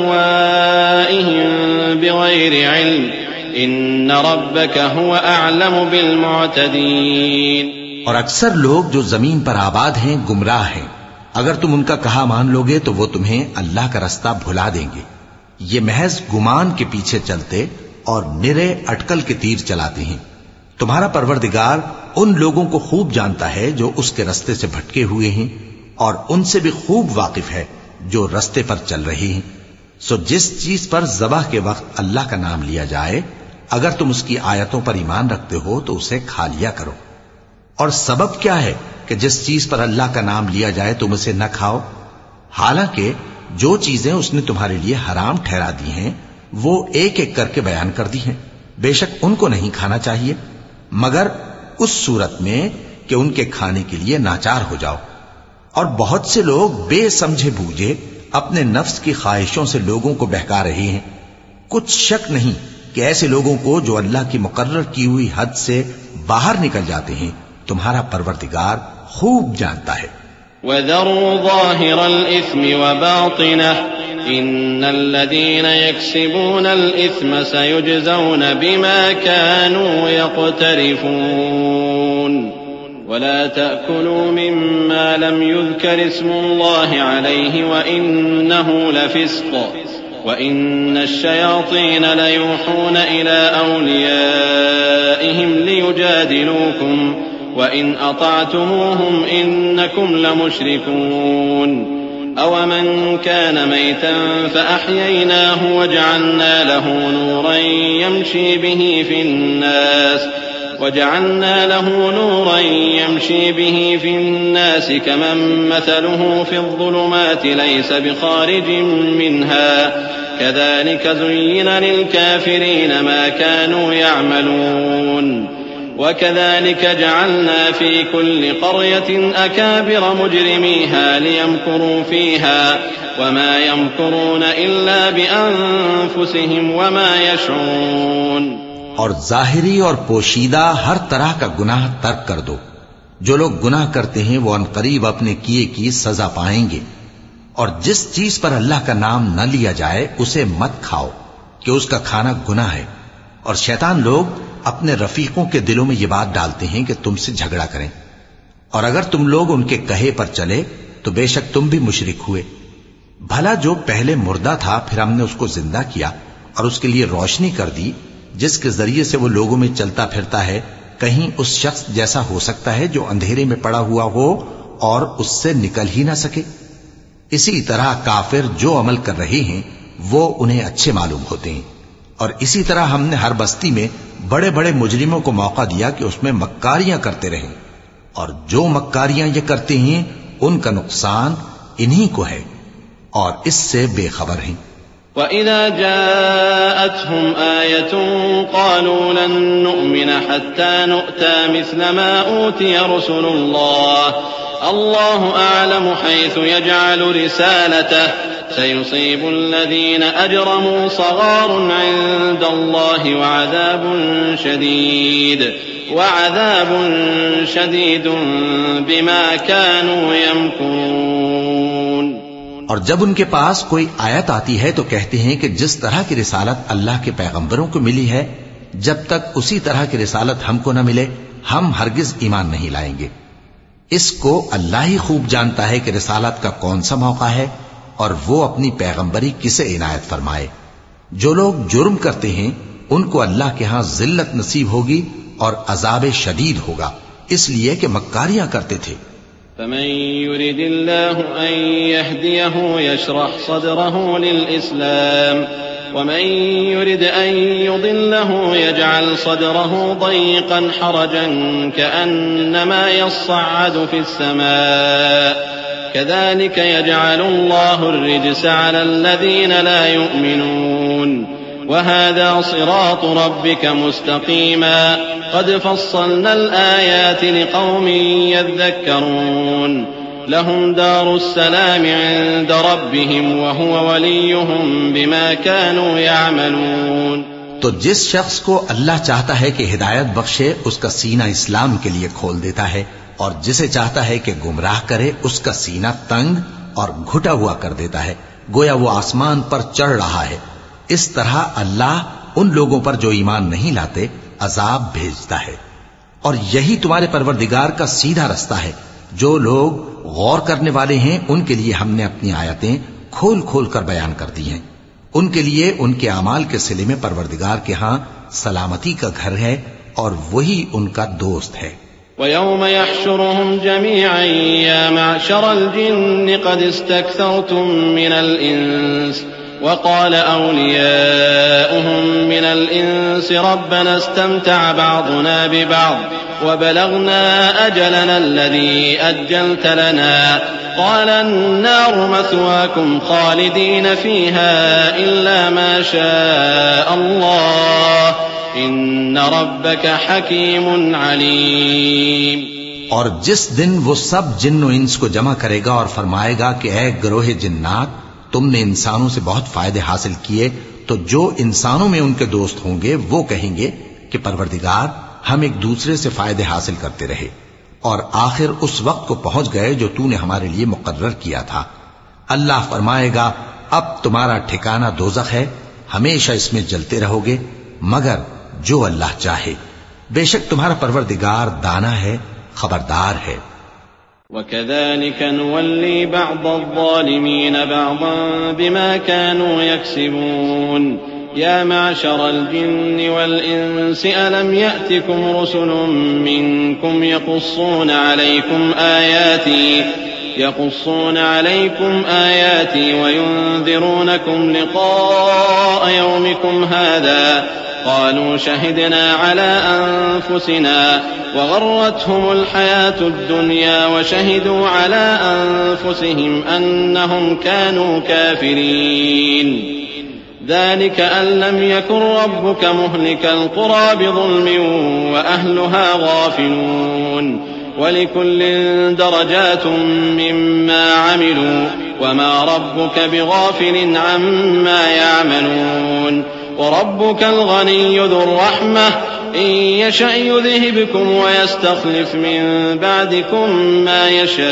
بِأَهْوَائِهِم بِغَيْرِ عِلْمٍ إِنَّ رَبَّكَ هُوَ أَعْلَمُ بِالْمُعْتَدِينَ۔ اور اکثر لوگ جو زمین پر آباد ہیں گمراہ ہیں، اگر تم ان کا کہا مان لوگے تو وہ تمہیں اللہ کا رستہ بھلا دیں گے، یہ محض گمان کے پیچھے چلتے اور نرے اٹکل کے تیر چلاتے ہیں۔ تمہارا پروردگار ان لوگوں کو خوب جانتا ہے جو اس کے رستے سے بھٹکے ہوئے ہیں، اور ان سے بھی خوب واقف ہے جو رستے پر چل رہے ہیں۔ سو جس چیز پر ذبح کے وقت اللہ کا نام لیا جائے، اگر تم اس کی آیتوں پر ایمان رکھتے ہو تو اسے کھا لیا کرو۔ اور سبب کیا ہے کہ جس چیز پر اللہ کا نام لیا جائے تم اسے نہ کھاؤ، حالانکہ جو چیزیں اس نے تمہارے لیے حرام ٹھہرا دی ہیں وہ ایک ایک کر کے بیان کر دی ہیں، بے شک ان کو نہیں کھانا چاہیے مگر اس صورت میں کہ ان کے کھانے کے لیے ناچار ہو جاؤ۔ اور بہت سے لوگ بے سمجھے بوجھے اپنے نفس کی خواہشوں سے لوگوں کو بہکا رہے ہیں، کچھ شک نہیں کہ ایسے لوگوں کو جو اللہ کی مقرر کی ہوئی حد سے باہر نکل جاتے ہیں تمہارا پروردگار خوب جانتا ہے۔ وَذَرُوا ظَاهِرَ الْإِثْمِ وَبَاطِنَهُ إِنَّ الَّذِينَ يَكْسِبُونَ الْإِثْمَ سَيُجْزَوْنَ بِمَا كَانُوا يَقْتَرِفُونَ وَلَا تَأْكُلُوا مِمَّا لَمْ يُذْكَرِ اسْمُ اللَّهِ عَلَيْهِ وَإِنَّهُ لَفِسْقٌ وَإِنَّ الشَّيَاطِينَ لَيُوحُونَ إِلَىٰ أَوْلِيَائِهِمْ لِيُجَادِلُوكُمْ وَإِنْ أَطَعْتُمُوهُمْ إِنَّكُمْ لَمُشْرِكُونَ أَوَمَنْ كَانَ مَيْتًا فَأَحْيَيْنَاهُ وَجَعَلْنَا لَهُ نُورًا يَمْشِي بِهِ فِي النَّاسِ وَجَعَلْنَا لَهُ نُورًا يَمْشِي بِهِ فِي النَّاسِ كَمَن مَّثَلُهُ فِي الظُّلُمَاتِ لَيْسَ بِخَارِجٍ مِّنْهَا كَذَلِكَ زُيِّنَ لِلْكَافِرِينَ مَا كَانُوا يَعْمَلُونَ وَكَذَلِكَ جَعَلْنَا فِي كُلِّ قَرْيَةٍ أَكَابِرَ مُجْرِمِيهَا لِيَمْكُرُوا فِيهَا وَمَا يَمْكُرُونَ إِلَّا بِأَنفُسِهِمْ وَمَا يَشْعُرُونَ۔ اور ظاہری اور پوشیدہ ہر طرح کا گناہ ترک کر دو، جو لوگ گناہ کرتے ہیں وہ عنقریب اپنے کیے کی سزا پائیں گے۔ اور جس چیز پر اللہ کا نام نہ لیا جائے اسے مت کھاؤ کہ اس کا کھانا گناہ ہے، اور شیطان لوگ اپنے رفیقوں کے دلوں میں یہ بات ڈالتے ہیں کہ تم سے جھگڑا کریں، اور اگر تم لوگ ان کے کہے پر چلے تو بے شک تم بھی مشرک ہوئے۔ بھلا جو پہلے مردہ تھا پھر ہم نے اس کو زندہ کیا اور اس کے لیے روشنی کر دی جس کے ذریعے سے وہ لوگوں میں چلتا پھرتا ہے، کہیں اس شخص جیسا ہو سکتا ہے جو اندھیرے میں پڑا ہوا ہو اور اس سے نکل ہی نہ سکے؟ اسی طرح کافر جو عمل کر رہے ہیں وہ انہیں اچھے معلوم ہوتے ہیں، اور اسی طرح ہم نے ہر بستی میں بڑے بڑے مجرموں کو موقع دیا کہ اس میں مکاریاں کرتے رہیں، اور جو مکاریاں یہ کرتے ہیں ان کا نقصان انہی کو ہے اور اس سے بے خبر ہیں۔ وَإِذَا جَاءَتْهُمْ آيَةٌ قَالُوا لَن نُّؤْمِنَ حَتَّى نُؤْتَىٰ مِثْلَ مَا أُوتِيَ رُسُلُ اللَّهِ اللَّهُ أَعْلَمُ حَيْثُ يَجْعَلُ رِسَالَتَهُ سَيُصِيبُ الَّذِينَ أَجْرَمُوا صَغَارٌ عِندَ اللَّهِ وَعَذَابٌ شَدِيدٌ وَعَذَابٌ شَدِيدٌ بِمَا كَانُوا يَمْكُرُونَ۔ اور جب ان کے پاس کوئی آیت آتی ہے تو کہتے ہیں کہ جس طرح کی رسالت اللہ کے پیغمبروں کو ملی ہے جب تک اسی طرح کی رسالت ہم کو نہ ملے ہم ہرگز ایمان نہیں لائیں گے۔ اس کو اللہ ہی خوب جانتا ہے کہ رسالت کا کون سا موقع ہے اور وہ اپنی پیغمبری کسے عنایت فرمائے۔ جو لوگ جرم کرتے ہیں ان کو اللہ کے ہاں ذلت نصیب ہوگی اور عذاب شدید ہوگا، اس لیے کہ مکاریاں کرتے تھے۔ فمن يرد الله أن يهديه يشرح صدره للإسلام ومن يرد أن يضله يجعل صدره ضيقا حرجا كأنما يصعد في السماء كذلك يجعل الله الرجس على الذين لا يؤمنون وهذا صراط ربك مستقيما قد فصلنا الآيات لقوم يذكرون لهم دار السلام عند ربهم وهو وليهم بما كانوا يعملون۔ تو جس شخص کو اللہ چاہتا ہے کہ ہدایت بخشے اس کا سینہ اسلام کے لیے کھول دیتا ہے اور جسے چاہتا ہے کہ گمراہ کرے اس کا سینہ تنگ اور گھٹا ہوا کر دیتا ہے، گویا وہ آسمان پر چڑھ رہا ہے۔ اس طرح اللہ ان لوگوں پر جو ایمان نہیں لاتے عذاب بھیجتا ہے، اور یہی تمہارے پروردگار کا سیدھا رستہ ہے۔ جو لوگ غور کرنے والے ہیں ان کے لیے ہم نے اپنی آیتیں کھول کھول کر بیان کر دی ہیں، ان کے لیے ان کے اعمال کے صلے میں پروردگار کے ہاں سلامتی کا گھر ہے اور وہی ان کا دوست ہے۔ وَيَوْمَ يَحْشُرُهُمْ جَمِيعًا يَا مَعْشَرَ الْجِنِّ قَدِ اسْتَكْثَرْتُم مِّنَ الْإِنسِ وقال أولياؤهم من الإنس ربنا استمتع بعضنا ببعض وبلغنا أجلنا الذي أجلت لنا قال النار مثواكم خالدين فيها إلا ما شاء الله إن ربك حكيم عليم۔ اور جس دن وہ سب جن و انس کو جمع کرے گا اور فرمائے گا کہ اے گروہ جنات تم نے انسانوں سے بہت فائدے حاصل کیے، تو جو انسانوں میں ان کے دوست ہوں گے وہ کہیں گے کہ پروردگار ہم ایک دوسرے سے فائدے حاصل کرتے رہے اور آخر اس وقت کو پہنچ گئے جو تو نے ہمارے لیے مقرر کیا تھا۔ اللہ فرمائے گا اب تمہارا ٹھکانہ دوزخ ہے، ہمیشہ اس میں جلتے رہو گے مگر جو اللہ چاہے، بے شک تمہارا پروردگار دانا ہے، خبردار ہے۔ وَكَذَلِكَ نُوَلِّي بَعْضَ الظَّالِمِينَ بَعْضًا بِمَا كَانُوا يَكْسِبُونَ يَا مَعْشَرَ الْجِنِّ وَالْإِنسِ أَلَمْ يَأْتِكُمْ رُسُلٌ مِّنكُمْ يَقُصُّونَ عَلَيْكُمْ آيَاتِي يَقُصُّونَ عَلَيْكُمْ آيَاتِي وَيُنذِرُونَكُمْ لِقَاءَ يَوْمِكُمْ هَذَا قالوا شهدنا على أنفسنا وغرتهم الحياة الدنيا وشهدوا على أنفسهم أنهم كانوا كافرين ذلك أن لم يكن ربك مهلك القرى بظلم وأهلها غافلون ولكل درجات مما عملوا وما ربك بغافل عما يعملون وربك الغني ذو الرحمة إن يشأ يذهبكم ويستخلف من بعدكم ما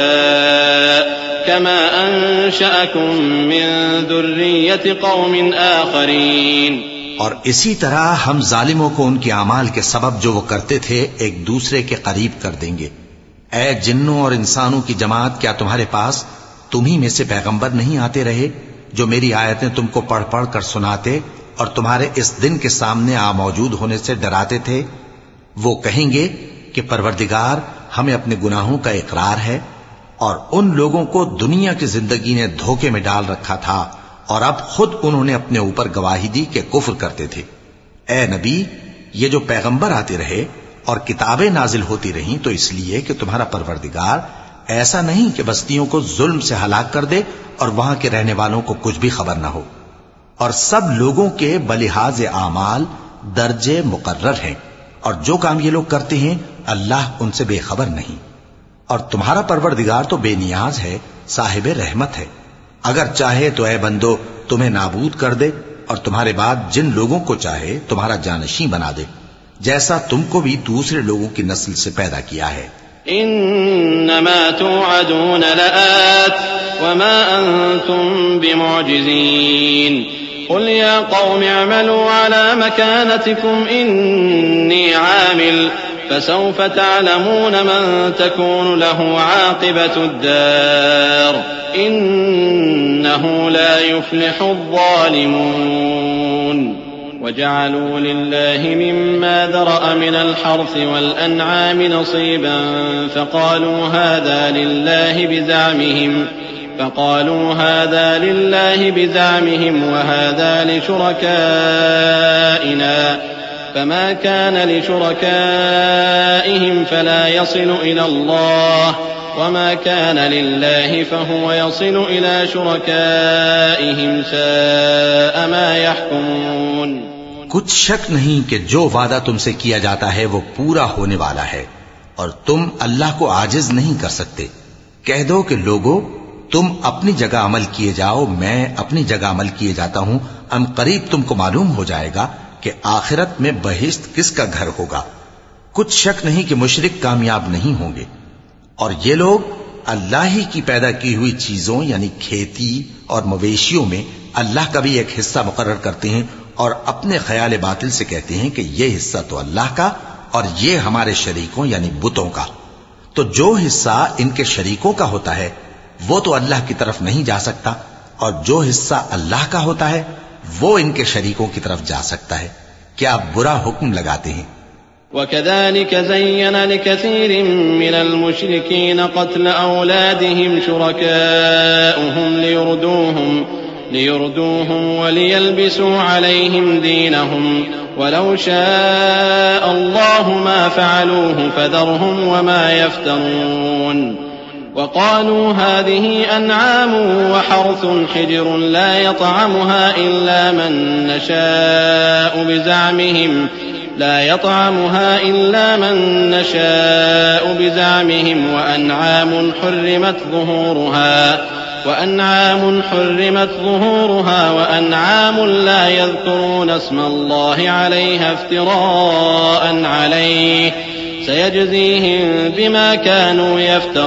يشاء كما أنشأكم من ذرية قوم آخرين۔ اور اسی طرح ہم ظالموں کو ان کے اعمال کے سبب جو وہ کرتے تھے ایک دوسرے کے قریب کر دیں گے۔ اے جنوں اور انسانوں کی جماعت، کیا تمہارے پاس تمہیں میں سے پیغمبر نہیں آتے رہے جو میری آیتیں تم کو پڑھ پڑھ کر سناتے اور تمہارے اس دن کے سامنے آ موجود ہونے سے ڈراتے تھے؟ وہ کہیں گے کہ پروردگار ہمیں اپنے گناہوں کا اقرار ہے، اور ان لوگوں کو دنیا کی زندگی نے دھوکے میں ڈال رکھا تھا اور اب خود انہوں نے اپنے اوپر گواہی دی کہ کفر کرتے تھے۔ اے نبی، یہ جو پیغمبر آتے رہے اور کتابیں نازل ہوتی رہیں تو اس لیے کہ تمہارا پروردگار ایسا نہیں کہ بستیوں کو ظلم سے ہلاک کر دے اور وہاں کے رہنے والوں کو کچھ بھی خبر نہ ہو، اور سب لوگوں کے بلحاظ اعمال درجے مقرر ہیں، اور جو کام یہ لوگ کرتے ہیں اللہ ان سے بے خبر نہیں، اور تمہارا پروردگار تو بے نیاز ہے، صاحب رحمت ہے۔ اگر چاہے تو اے بندو تمہیں نابود کر دے اور تمہارے بعد جن لوگوں کو چاہے تمہارا جانشین بنا دے، جیسا تم کو بھی دوسرے لوگوں کی نسل سے پیدا کیا ہے۔ انما توعدون لآت وما انتم بمعجزين قل يا قوم اعملوا على مكانتكم اني عامل فسوف تعلمون من تكون له عاقبة الدار انه لا يفلح الظالمون وجعلوا لله مما ذرأ من الحرث والأنعام نصيبا فقالوا هذا لله بزعمهم فقالوا هذا لله بزعمهم وهذا لشركائنا فما كان لشركائهم فلا يصل إلى الله وما كان لله فهو يصل إلى شركائهم ساء ما يحكمون۔ کچھ شک نہیں کہ جو وعدہ تم سے کیا جاتا ہے وہ پورا ہونے والا ہے، اور تم اللہ کو عاجز نہیں کر سکتے۔ کہہ دو کہ لوگو تم اپنی جگہ عمل کیے جاؤ، میں اپنی جگہ عمل کیے جاتا ہوں، ان قریب تم کو معلوم ہو جائے گا کہ آخرت میں بہشت کس کا گھر ہوگا۔ کچھ شک نہیں کہ مشرک کامیاب نہیں ہوں گے، اور یہ لوگ اللہ ہی کی پیدا کی ہوئی چیزوں یعنی کھیتی اور مویشیوں میں اللہ کا بھی ایک حصہ مقرر کرتے ہیں، اور اپنے خیال باطل سے کہتے ہیں کہ یہ حصہ تو اللہ کا اور یہ ہمارے شریکوں یعنی بتوں کا۔ تو جو حصہ ان کے شریکوں کا ہوتا ہے وہ تو اللہ کی طرف نہیں جا سکتا، اور جو حصہ اللہ کا ہوتا ہے وہ ان کے شریکوں کی طرف جا سکتا ہے۔ کیا برا حکم لگاتے ہیں۔ وكذلك زين لكثير من المشركين قتل أولادهم شركاؤهم ليردوهم ليردوهم وليلبسوا عليهم دينهم ولو شاء الله ما فعلوه فذرهم وما يفترون وقالوا هذه أنعام وحرث حجر لا يطعمها إلا من نشاء بزعمهم لا يطعمها إلا من نشاء بزعمهم وأنعام حرمت ظهورها وأنعام حرمت ظهورها وأنعام لا يذكرون اسم الله عليها افتراء عليه سيجزيهم بما كانوا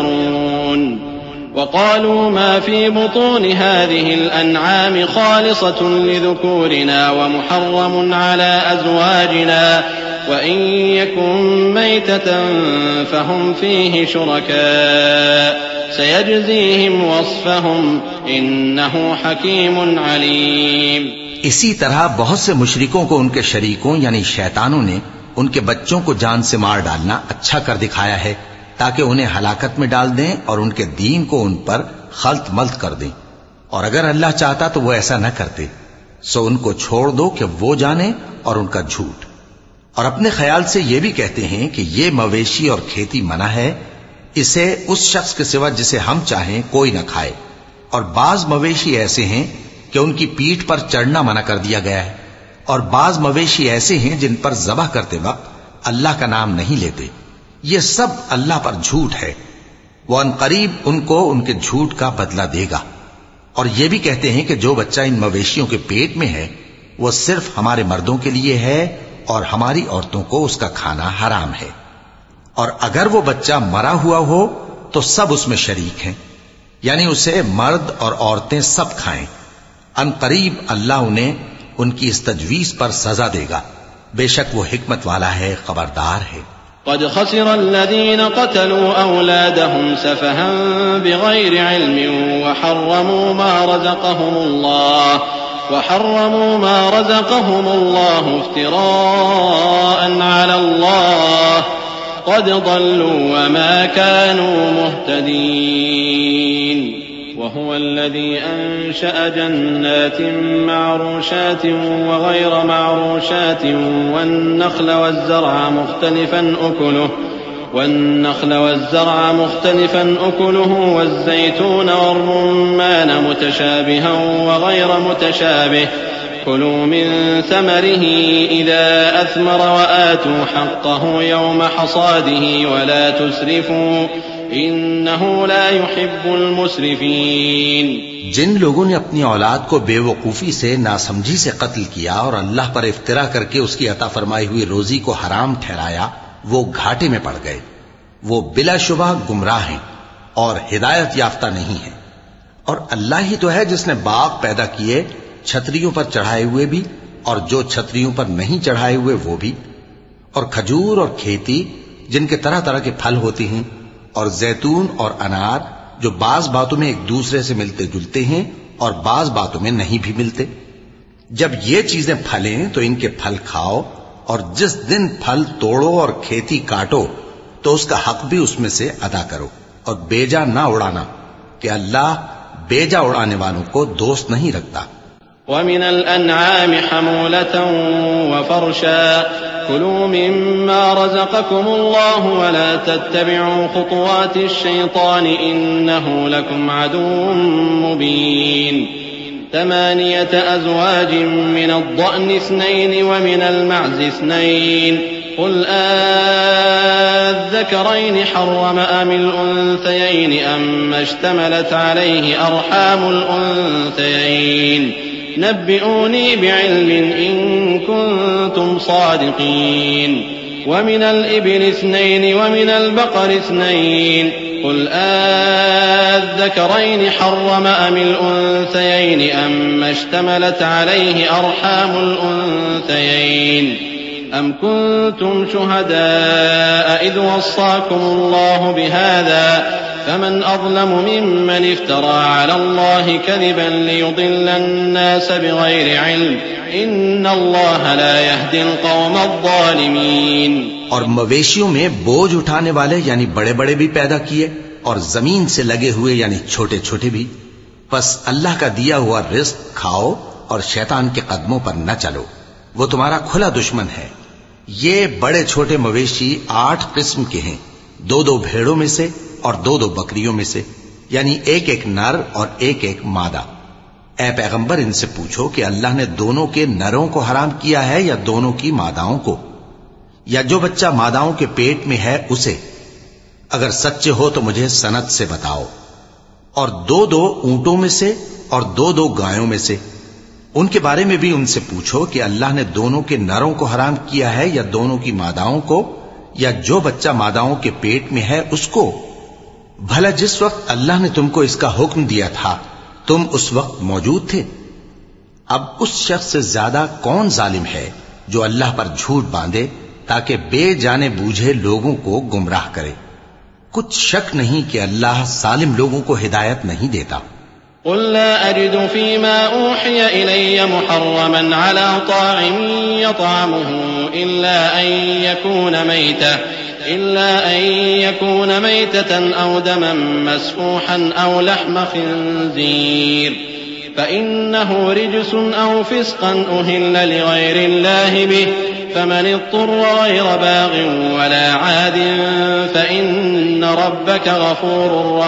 يفترون وقالوا ما في بطون هذه الأنعام خالصة لذكورنا ومحرم على أزواجنا وإن يكن ميتة فهم فيه شركاء سيجزيهم وصفهم إنه حكيم عليم۔ اسی طرح بہت سے مشرکوں کو ان کے شریکوں یعنی شیطانوں نے ان کے بچوں کو جان سے مار ڈالنا اچھا کر دکھایا ہے تاکہ انہیں ہلاکت میں ڈال دیں اور ان کے دین کو ان پر خلط ملط کر دیں، اور اگر اللہ چاہتا تو وہ ایسا نہ کرتے۔ سو ان کو چھوڑ دو کہ وہ جانے اور ان کا جھوٹ۔ اور اپنے خیال سے یہ بھی کہتے ہیں کہ یہ مویشی اور کھیتی منع ہے، اسے اس شخص کے سوا جسے ہم چاہیں کوئی نہ کھائے، اور بعض مویشی ایسے ہیں کہ ان کی پیٹھ پر چڑھنا منع کر دیا گیا ہے، اور بعض مویشی ایسے ہیں جن پر ذبح کرتے وقت اللہ کا نام نہیں لیتے۔ یہ سب اللہ پر جھوٹ ہے، وہ ان قریب ان کو ان کے جھوٹ کا بدلہ دے گا۔ اور یہ بھی کہتے ہیں کہ جو بچہ ان مویشیوں کے پیٹ میں ہے وہ صرف ہمارے مردوں کے لیے ہے اور ہماری عورتوں کو اس کا کھانا حرام ہے، اور اگر وہ بچہ مرا ہوا ہو تو سب اس میں شریک ہیں، یعنی اسے مرد اور عورتیں سب کھائیں۔ ان قریب اللہ انہیں ان کی اس تجویز پر سزا دے گا، بے شک وہ حکمت والا ہے، خبردار ہے۔ قد خسر الذين قتلوا أولادهم سفها بغير علم وحرموا ما رزقهم الله وحرموا ما رزقهم الله افتراء على الله قد ضلوا وما كانوا مهتدين۔ وهو الذي أنشأ جنات معروشات وغير معروشات والنخل والزرع مختلفا أكله والنخل والزرع مختلفا أكله والزيتون والرمان متشابها وغير متشابه كلوا من ثمره إذا أثمر وآتوا حقه يوم حصاده ولا تسرفوا إنه لا يحب المسرفين. جن لوگوں نے اپنی اولاد کو بے وقوفی سے ناسمجھی سے قتل کیا اور اللہ پر افترا کر کے اس کی عطا فرمائی ہوئی روزی کو حرام ٹھہرایا وہ گھاٹے میں پڑ گئے. وہ بلا شبہ گمراہ ہیں اور ہدایت یافتہ نہیں ہیں. اور اللہ ہی تو ہے جس نے باغ پیدا کیے چھتریوں پر چڑھائے ہوئے بھی اور جو چھتریوں پر نہیں چڑھائے ہوئے وہ بھی، اور کھجور اور کھیتی جن کے طرح طرح کے پھل ہوتے ہیں، اور زیتون اور انار جو بعض باتوں میں ایک دوسرے سے ملتے جلتے ہیں اور بعض باتوں میں نہیں بھی ملتے. جب یہ چیزیں پھلیں تو ان کے پھل کھاؤ، اور جس دن پھل توڑو اور کھیتی کاٹو تو اس کا حق بھی اس میں سے ادا کرو، اور بیجا نہ اڑانا کہ اللہ بیجا اڑانے والوں کو دوست نہیں رکھتا. ومن الأنعام حمولة وفرشا كلوا مما رزقكم الله ولا تتبعوا خطوات الشيطان إنه لكم عدو مبين. ثمانية أزواج من الضأن اثنين ومن المعز اثنين قل آذكرين حرم أم الأنثيين أما اشتملت عليه أرحام الأنثيين نبئوني بعلم إن كنتم صادقين. ومن الإبل اثنين ومن البقر اثنين قل آذكرين حرم أم الأنثيين أما اشتملت عليه أرحام الأنثيين أم كنتم شهداء إذ وصاكم الله بهذا فمن أظلم ممن افترى على الله كذبا ليضل الناس بغير علم إن الله لا يهدي القوم الظالمين. اور مویشیوں میں بوجھ اٹھانے والے یعنی بڑے بڑے بھی پیدا کیے اور زمین سے لگے ہوئے یعنی چھوٹے چھوٹے بھی. پس اللہ کا دیا ہوا رزق کھاؤ اور شیطان کے قدموں پر نہ چلو، وہ تمہارا کھلا دشمن ہے. یہ بڑے چھوٹے مویشی آٹھ قسم کے ہیں، دو دو بھیڑوں میں سے اور دو دو بکریوں میں سے، یعنی ایک ایک نر اور ایک ایک مادہ. اے پیغمبر ان سے پوچھو کہ اللہ نے دونوں کے نروں کو حرام کیا ہے یا دونوں کی ماداؤں کو، یا جو بچہ ماداؤں کے پیٹ میں ہے اسے؟ اگر سچے ہو تو مجھے سند سے بتاؤ. اور دو دو اونٹوں میں سے اور دو دو گایوں میں سے، ان کے بارے میں بھی ان سے پوچھو کہ اللہ نے دونوں کے نروں کو حرام کیا ہے یا دونوں کی ماداؤں کو، یا جو بچہ ماداؤں کے پیٹ میں ہے اس کو؟ بھلا جس وقت اللہ نے تم کو اس کا حکم دیا تھا تم اس وقت موجود تھے؟ اب اس شخص سے زیادہ کون ظالم ہے جو اللہ پر جھوٹ باندھے تاکہ بے جانے بوجھے لوگوں کو گمراہ کرے. کچھ شک نہیں کہ اللہ ظالم لوگوں کو ہدایت نہیں دیتا. قل لا أجد فيما أوحي إلي محرما على طاعم يطعمه إلا أن يكون ميتة إلا أن يكون ميتة أو دما مسفوحا أو لحم خنزير فإنه رجس أو فسقا أهل لغير الله به فمن اضطر غير باغ ولا عاد فإن ربك غفور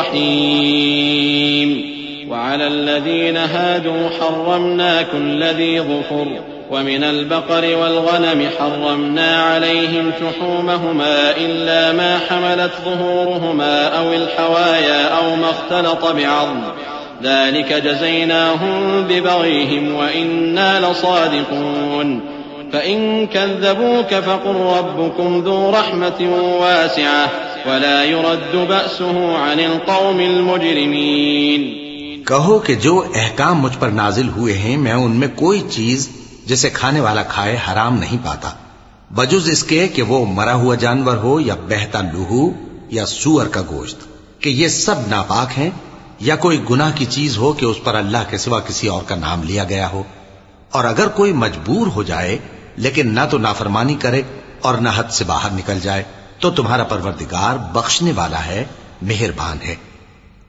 رحيم. وعلى الذين هادوا حرمنا كل ذي ظفر ومن البقر والغنم حرمنا عليهم شحومهما إلا ما حملت ظهورهما أو الحوايا أو ما اختلط بعظم ذلك جزيناهم ببغيهم وإنا لصادقون. فإن كذبوك فقل ربكم ذو رحمة واسعة ولا يرد بأسه عن القوم المجرمين. کہو کہ جو احکام مجھ پر نازل ہوئے ہیں میں ان میں کوئی چیز جسے کھانے والا کھائے حرام نہیں پاتا، بجز اس کے کہ وہ مرا ہوا جانور ہو یا بہتا لہو یا سور کا گوشت، کہ یہ سب ناپاک ہیں، یا کوئی گناہ کی چیز ہو کہ اس پر اللہ کے سوا کسی اور کا نام لیا گیا ہو. اور اگر کوئی مجبور ہو جائے لیکن نہ تو نافرمانی کرے اور نہ حد سے باہر نکل جائے تو تمہارا پروردگار بخشنے والا ہے، مہربان ہے.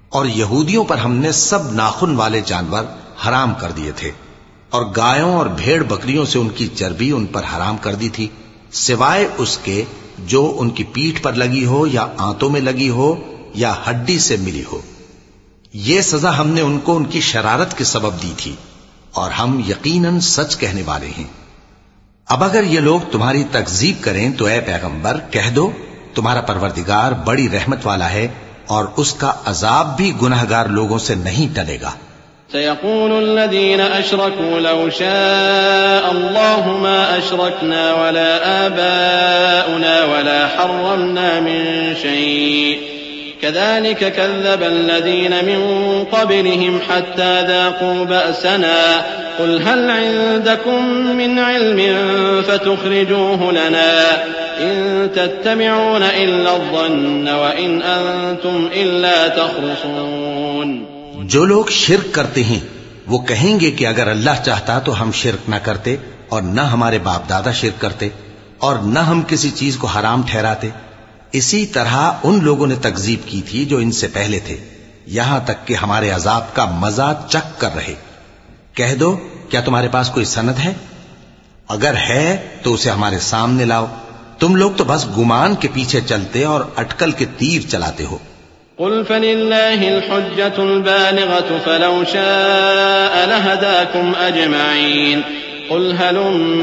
اور یہودیوں پر ہم نے سب ناخن والے جانور حرام کر دیے تھے، اور گایوں اور بھیڑ بکریوں سے ان کی چربی ان پر حرام کر دی تھی، سوائے اس کے جو ان کی پیٹھ پر لگی ہو یا آنتوں میں لگی ہو یا ہڈی سے ملی ہو۔ یہ سزا ہم نے ان کو ان کی شرارت کے سبب دی تھی، اور ہم یقیناً سچ کہنے والے ہیں۔ اب اگر یہ لوگ تمہاری تکذیب کریں تو اے پیغمبر کہہ دو تمہارا پروردگار بڑی رحمت والا ہے، اور اس کا عذاب بھی گناہگار لوگوں سے نہیں ٹلے گا۔ سيقول الذين أشركوا لو شاء الله ما أشركنا ولا آباؤنا ولا حرمنا من شيء كذلك كذب الذين من قبلهم حتى ذاقوا بأسنا قل هل عندكم من علم فتخرجوه لنا إن تتبعون إلا الظن وإن أنتم إلا تخرصون۔ جو لوگ شرک کرتے ہیں وہ کہیں گے کہ اگر اللہ چاہتا تو ہم شرک نہ کرتے، اور نہ ہمارے باپ دادا شرک کرتے، اور نہ ہم کسی چیز کو حرام ٹھہراتے۔ اسی طرح ان لوگوں نے تکذیب کی تھی جو ان سے پہلے تھے، یہاں تک کہ ہمارے عذاب کا مزہ چکھ کر رہے۔ کہہ دو کیا تمہارے پاس کوئی سند ہے؟ اگر ہے تو اسے ہمارے سامنے لاؤ، تم لوگ تو بس گمان کے پیچھے چلتے اور اٹکل کے تیر چلاتے ہو۔ قل فلله الحجة البالغة فلو شاء لهداكم أجمعين قل هلم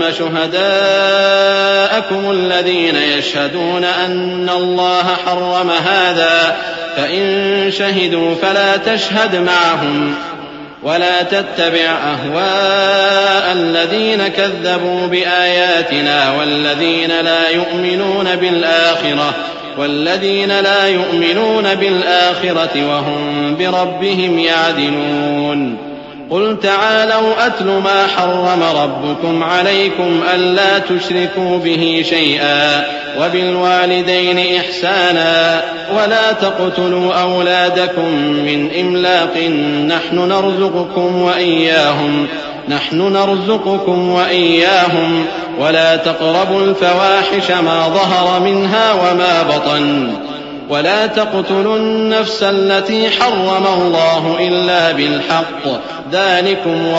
شهداءكم الذين يشهدون أن الله حرم هذا فإن شهدوا فلا تشهد معهم ولا تتبع أهواء الذين كذبوا بآياتنا والذين لا يؤمنون بالآخرة والذين لا يؤمنون بالآخرة وهم بربهم يعدلون قل تعالوا أتل ما حرم ربكم عليكم ألا تشركوا به شيئا وبالوالدين إحسانا ولا تقتلوا أولادكم من إملاق نحن نرزقكم وإياهم نحن نرزقكم وإياهم ولا تقربوا الفواحش ما ظهر منها وما بطن ولا تقتلوا النفس التي حرم الله إلا بالحق ذلكم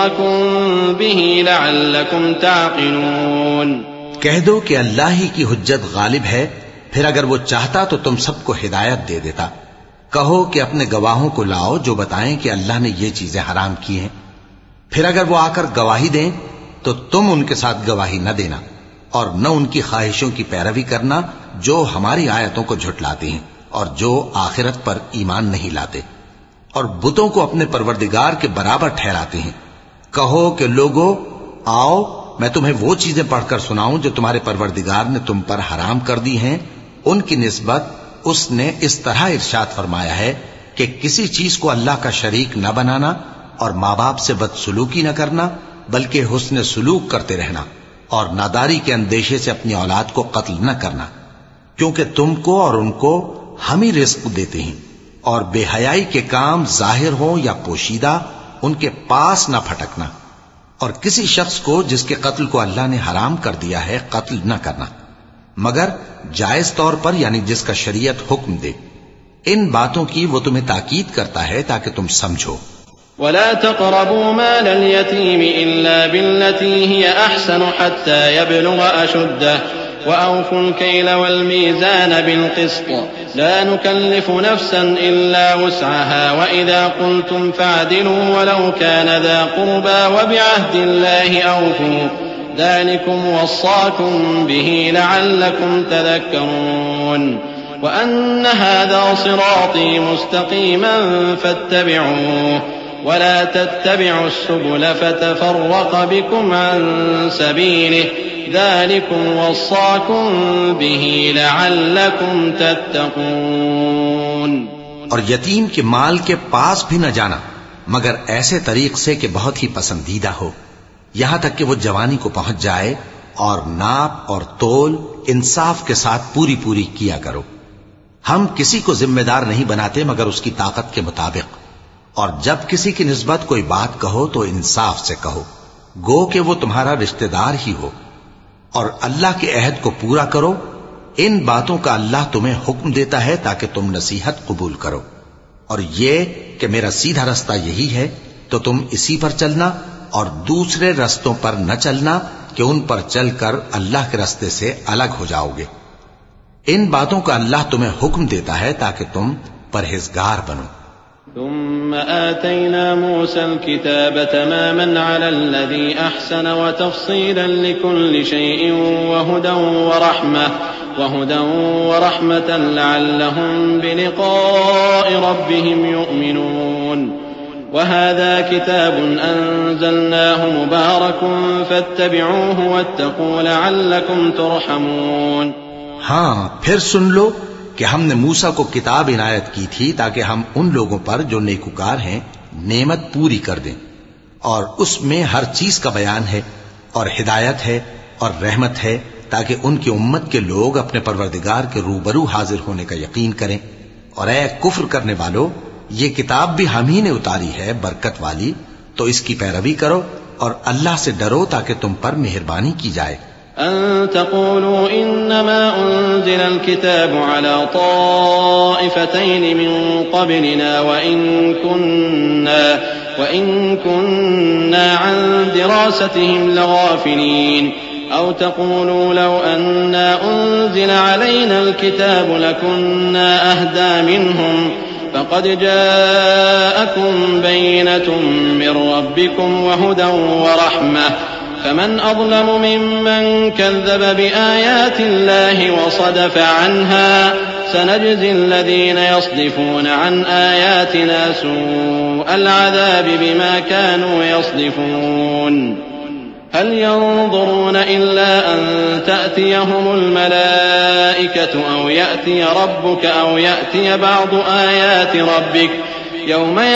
وصاكم به لعلكم تعقلون۔ کہہ دو کہ اللہ ہی کی حجت غالب ہے، پھر اگر وہ چاہتا تو تم سب کو ہدایت دے دیتا۔ کہو کہ اپنے گواہوں کو لاؤ جو بتائیں کہ اللہ نے یہ چیزیں حرام کی ہیں، پھر اگر وہ آ کر گواہی دیں تو تم ان کے ساتھ گواہی نہ دینا، اور نہ ان کی خواہشوں کی پیروی کرنا جو ہماری آیتوں کو جھٹلاتے ہیں اور جو آخرت پر ایمان نہیں لاتے، اور بتوں کو اپنے پروردگار کے برابر ٹھہراتے ہیں۔ کہو کہ لوگو آؤ میں تمہیں وہ چیزیں پڑھ کر سناؤں جو تمہارے پروردگار نے تم پر حرام کر دی ہیں۔ ان کی نسبت اس نے اس طرح ارشاد فرمایا ہے کہ کسی چیز کو اللہ کا شریک نہ بنانا، اور ماں باپ سے بدسلوکی نہ کرنا بلکہ حسن سلوک کرتے رہنا، اور ناداری کے اندیشے سے اپنی اولاد کو قتل نہ کرنا، کیونکہ تم کو اور ان کو ہم ہی رزق دیتے ہیں، اور بے حیائی کے کام ظاہر ہوں یا پوشیدہ ان کے پاس نہ پھٹکنا، اور کسی شخص کو جس کے قتل کو اللہ نے حرام کر دیا ہے قتل نہ کرنا مگر جائز طور پر، یعنی جس کا شریعت حکم دے۔ ان باتوں کی وہ تمہیں تاکید کرتا ہے تاکہ تم سمجھو۔ ولا تقربوا مال اليتيم إلا بالتي هي أحسن حتى يبلغ أشده وأوفوا الكيل والميزان بالقسط لا نكلف نفسا إلا وسعها وإذا قلتم فاعدلوا ولو كان ذا قربى وبعهد الله أوفوا ذلكم وصاكم به لعلكم تذكرون وأن هذا صراطي مستقيما فاتبعوه ولا تتبعوا السبل فتفرق بكم عن سبيله ذلكم وصاكم به لعلكم تتقون۔ اور یتیم کے مال کے پاس بھی نہ جانا مگر ایسے طریق سے کہ بہت ہی پسندیدہ ہو، یہاں تک کہ وہ جوانی کو پہنچ جائے، اور ناپ اور تول انصاف کے ساتھ پوری پوری کیا کرو۔ ہم کسی کو ذمہ دار نہیں بناتے مگر اس کی طاقت کے مطابق، اور جب کسی کی نسبت کوئی بات کہو تو انصاف سے کہو، گو کہ وہ تمہارا رشتہ دار ہی ہو، اور اللہ کے عہد کو پورا کرو۔ ان باتوں کا اللہ تمہیں حکم دیتا ہے تاکہ تم نصیحت قبول کرو۔ اور یہ کہ میرا سیدھا رستہ یہی ہے تو تم اسی پر چلنا اور دوسرے رستوں پر نہ چلنا کہ ان پر چل کر اللہ کے رستے سے الگ ہو جاؤ گے۔ ان باتوں کا اللہ تمہیں حکم دیتا ہے تاکہ تم پرہیزگار بنو۔ ثم آتينا موسى الكتاب تماما على الذي أحسن وتفصيلا لكل شيء وهدى ورحمة وهدى ورحمة لعلهم بلقاء ربهم يؤمنون وهذا كتاب أنزلناه مبارك فاتبعوه واتقوا لعلكم ترحمون۔ ہاں پھر سن لو کہ ہم نے موسیٰ کو کتاب عنایت کی تھی تاکہ ہم ان لوگوں پر جو نیکوکار ہیں نعمت پوری کر دیں، اور اس میں ہر چیز کا بیان ہے اور ہدایت ہے اور رحمت ہے تاکہ ان کی امت کے لوگ اپنے پروردگار کے روبرو حاضر ہونے کا یقین کریں۔ اور اے کفر کرنے والو، یہ کتاب بھی ہم ہی نے اتاری ہے برکت والی، تو اس کی پیروی کرو اور اللہ سے ڈرو تاکہ تم پر مہربانی کی جائے۔ أن تقولوا إنما أنزل الكتاب على طائفتين من قبلنا وإن كنا وإن كنا عن دراستهم لغافلين أو تقولوا لو أنا أنزل علينا الكتاب لكنا أهدى منهم فقد جاءكم بينة من ربكم وهدى ورحمة فمن أظلم ممن كذب بآيات الله وصدف عنها سنجزي الذين يصدفون عن آياتنا سوء العذاب بما كانوا يصدفون هل ينظرون إلا أن تأتيهم الملائكة أو يأتي ربك أو يأتي بعض آيات ربك يوم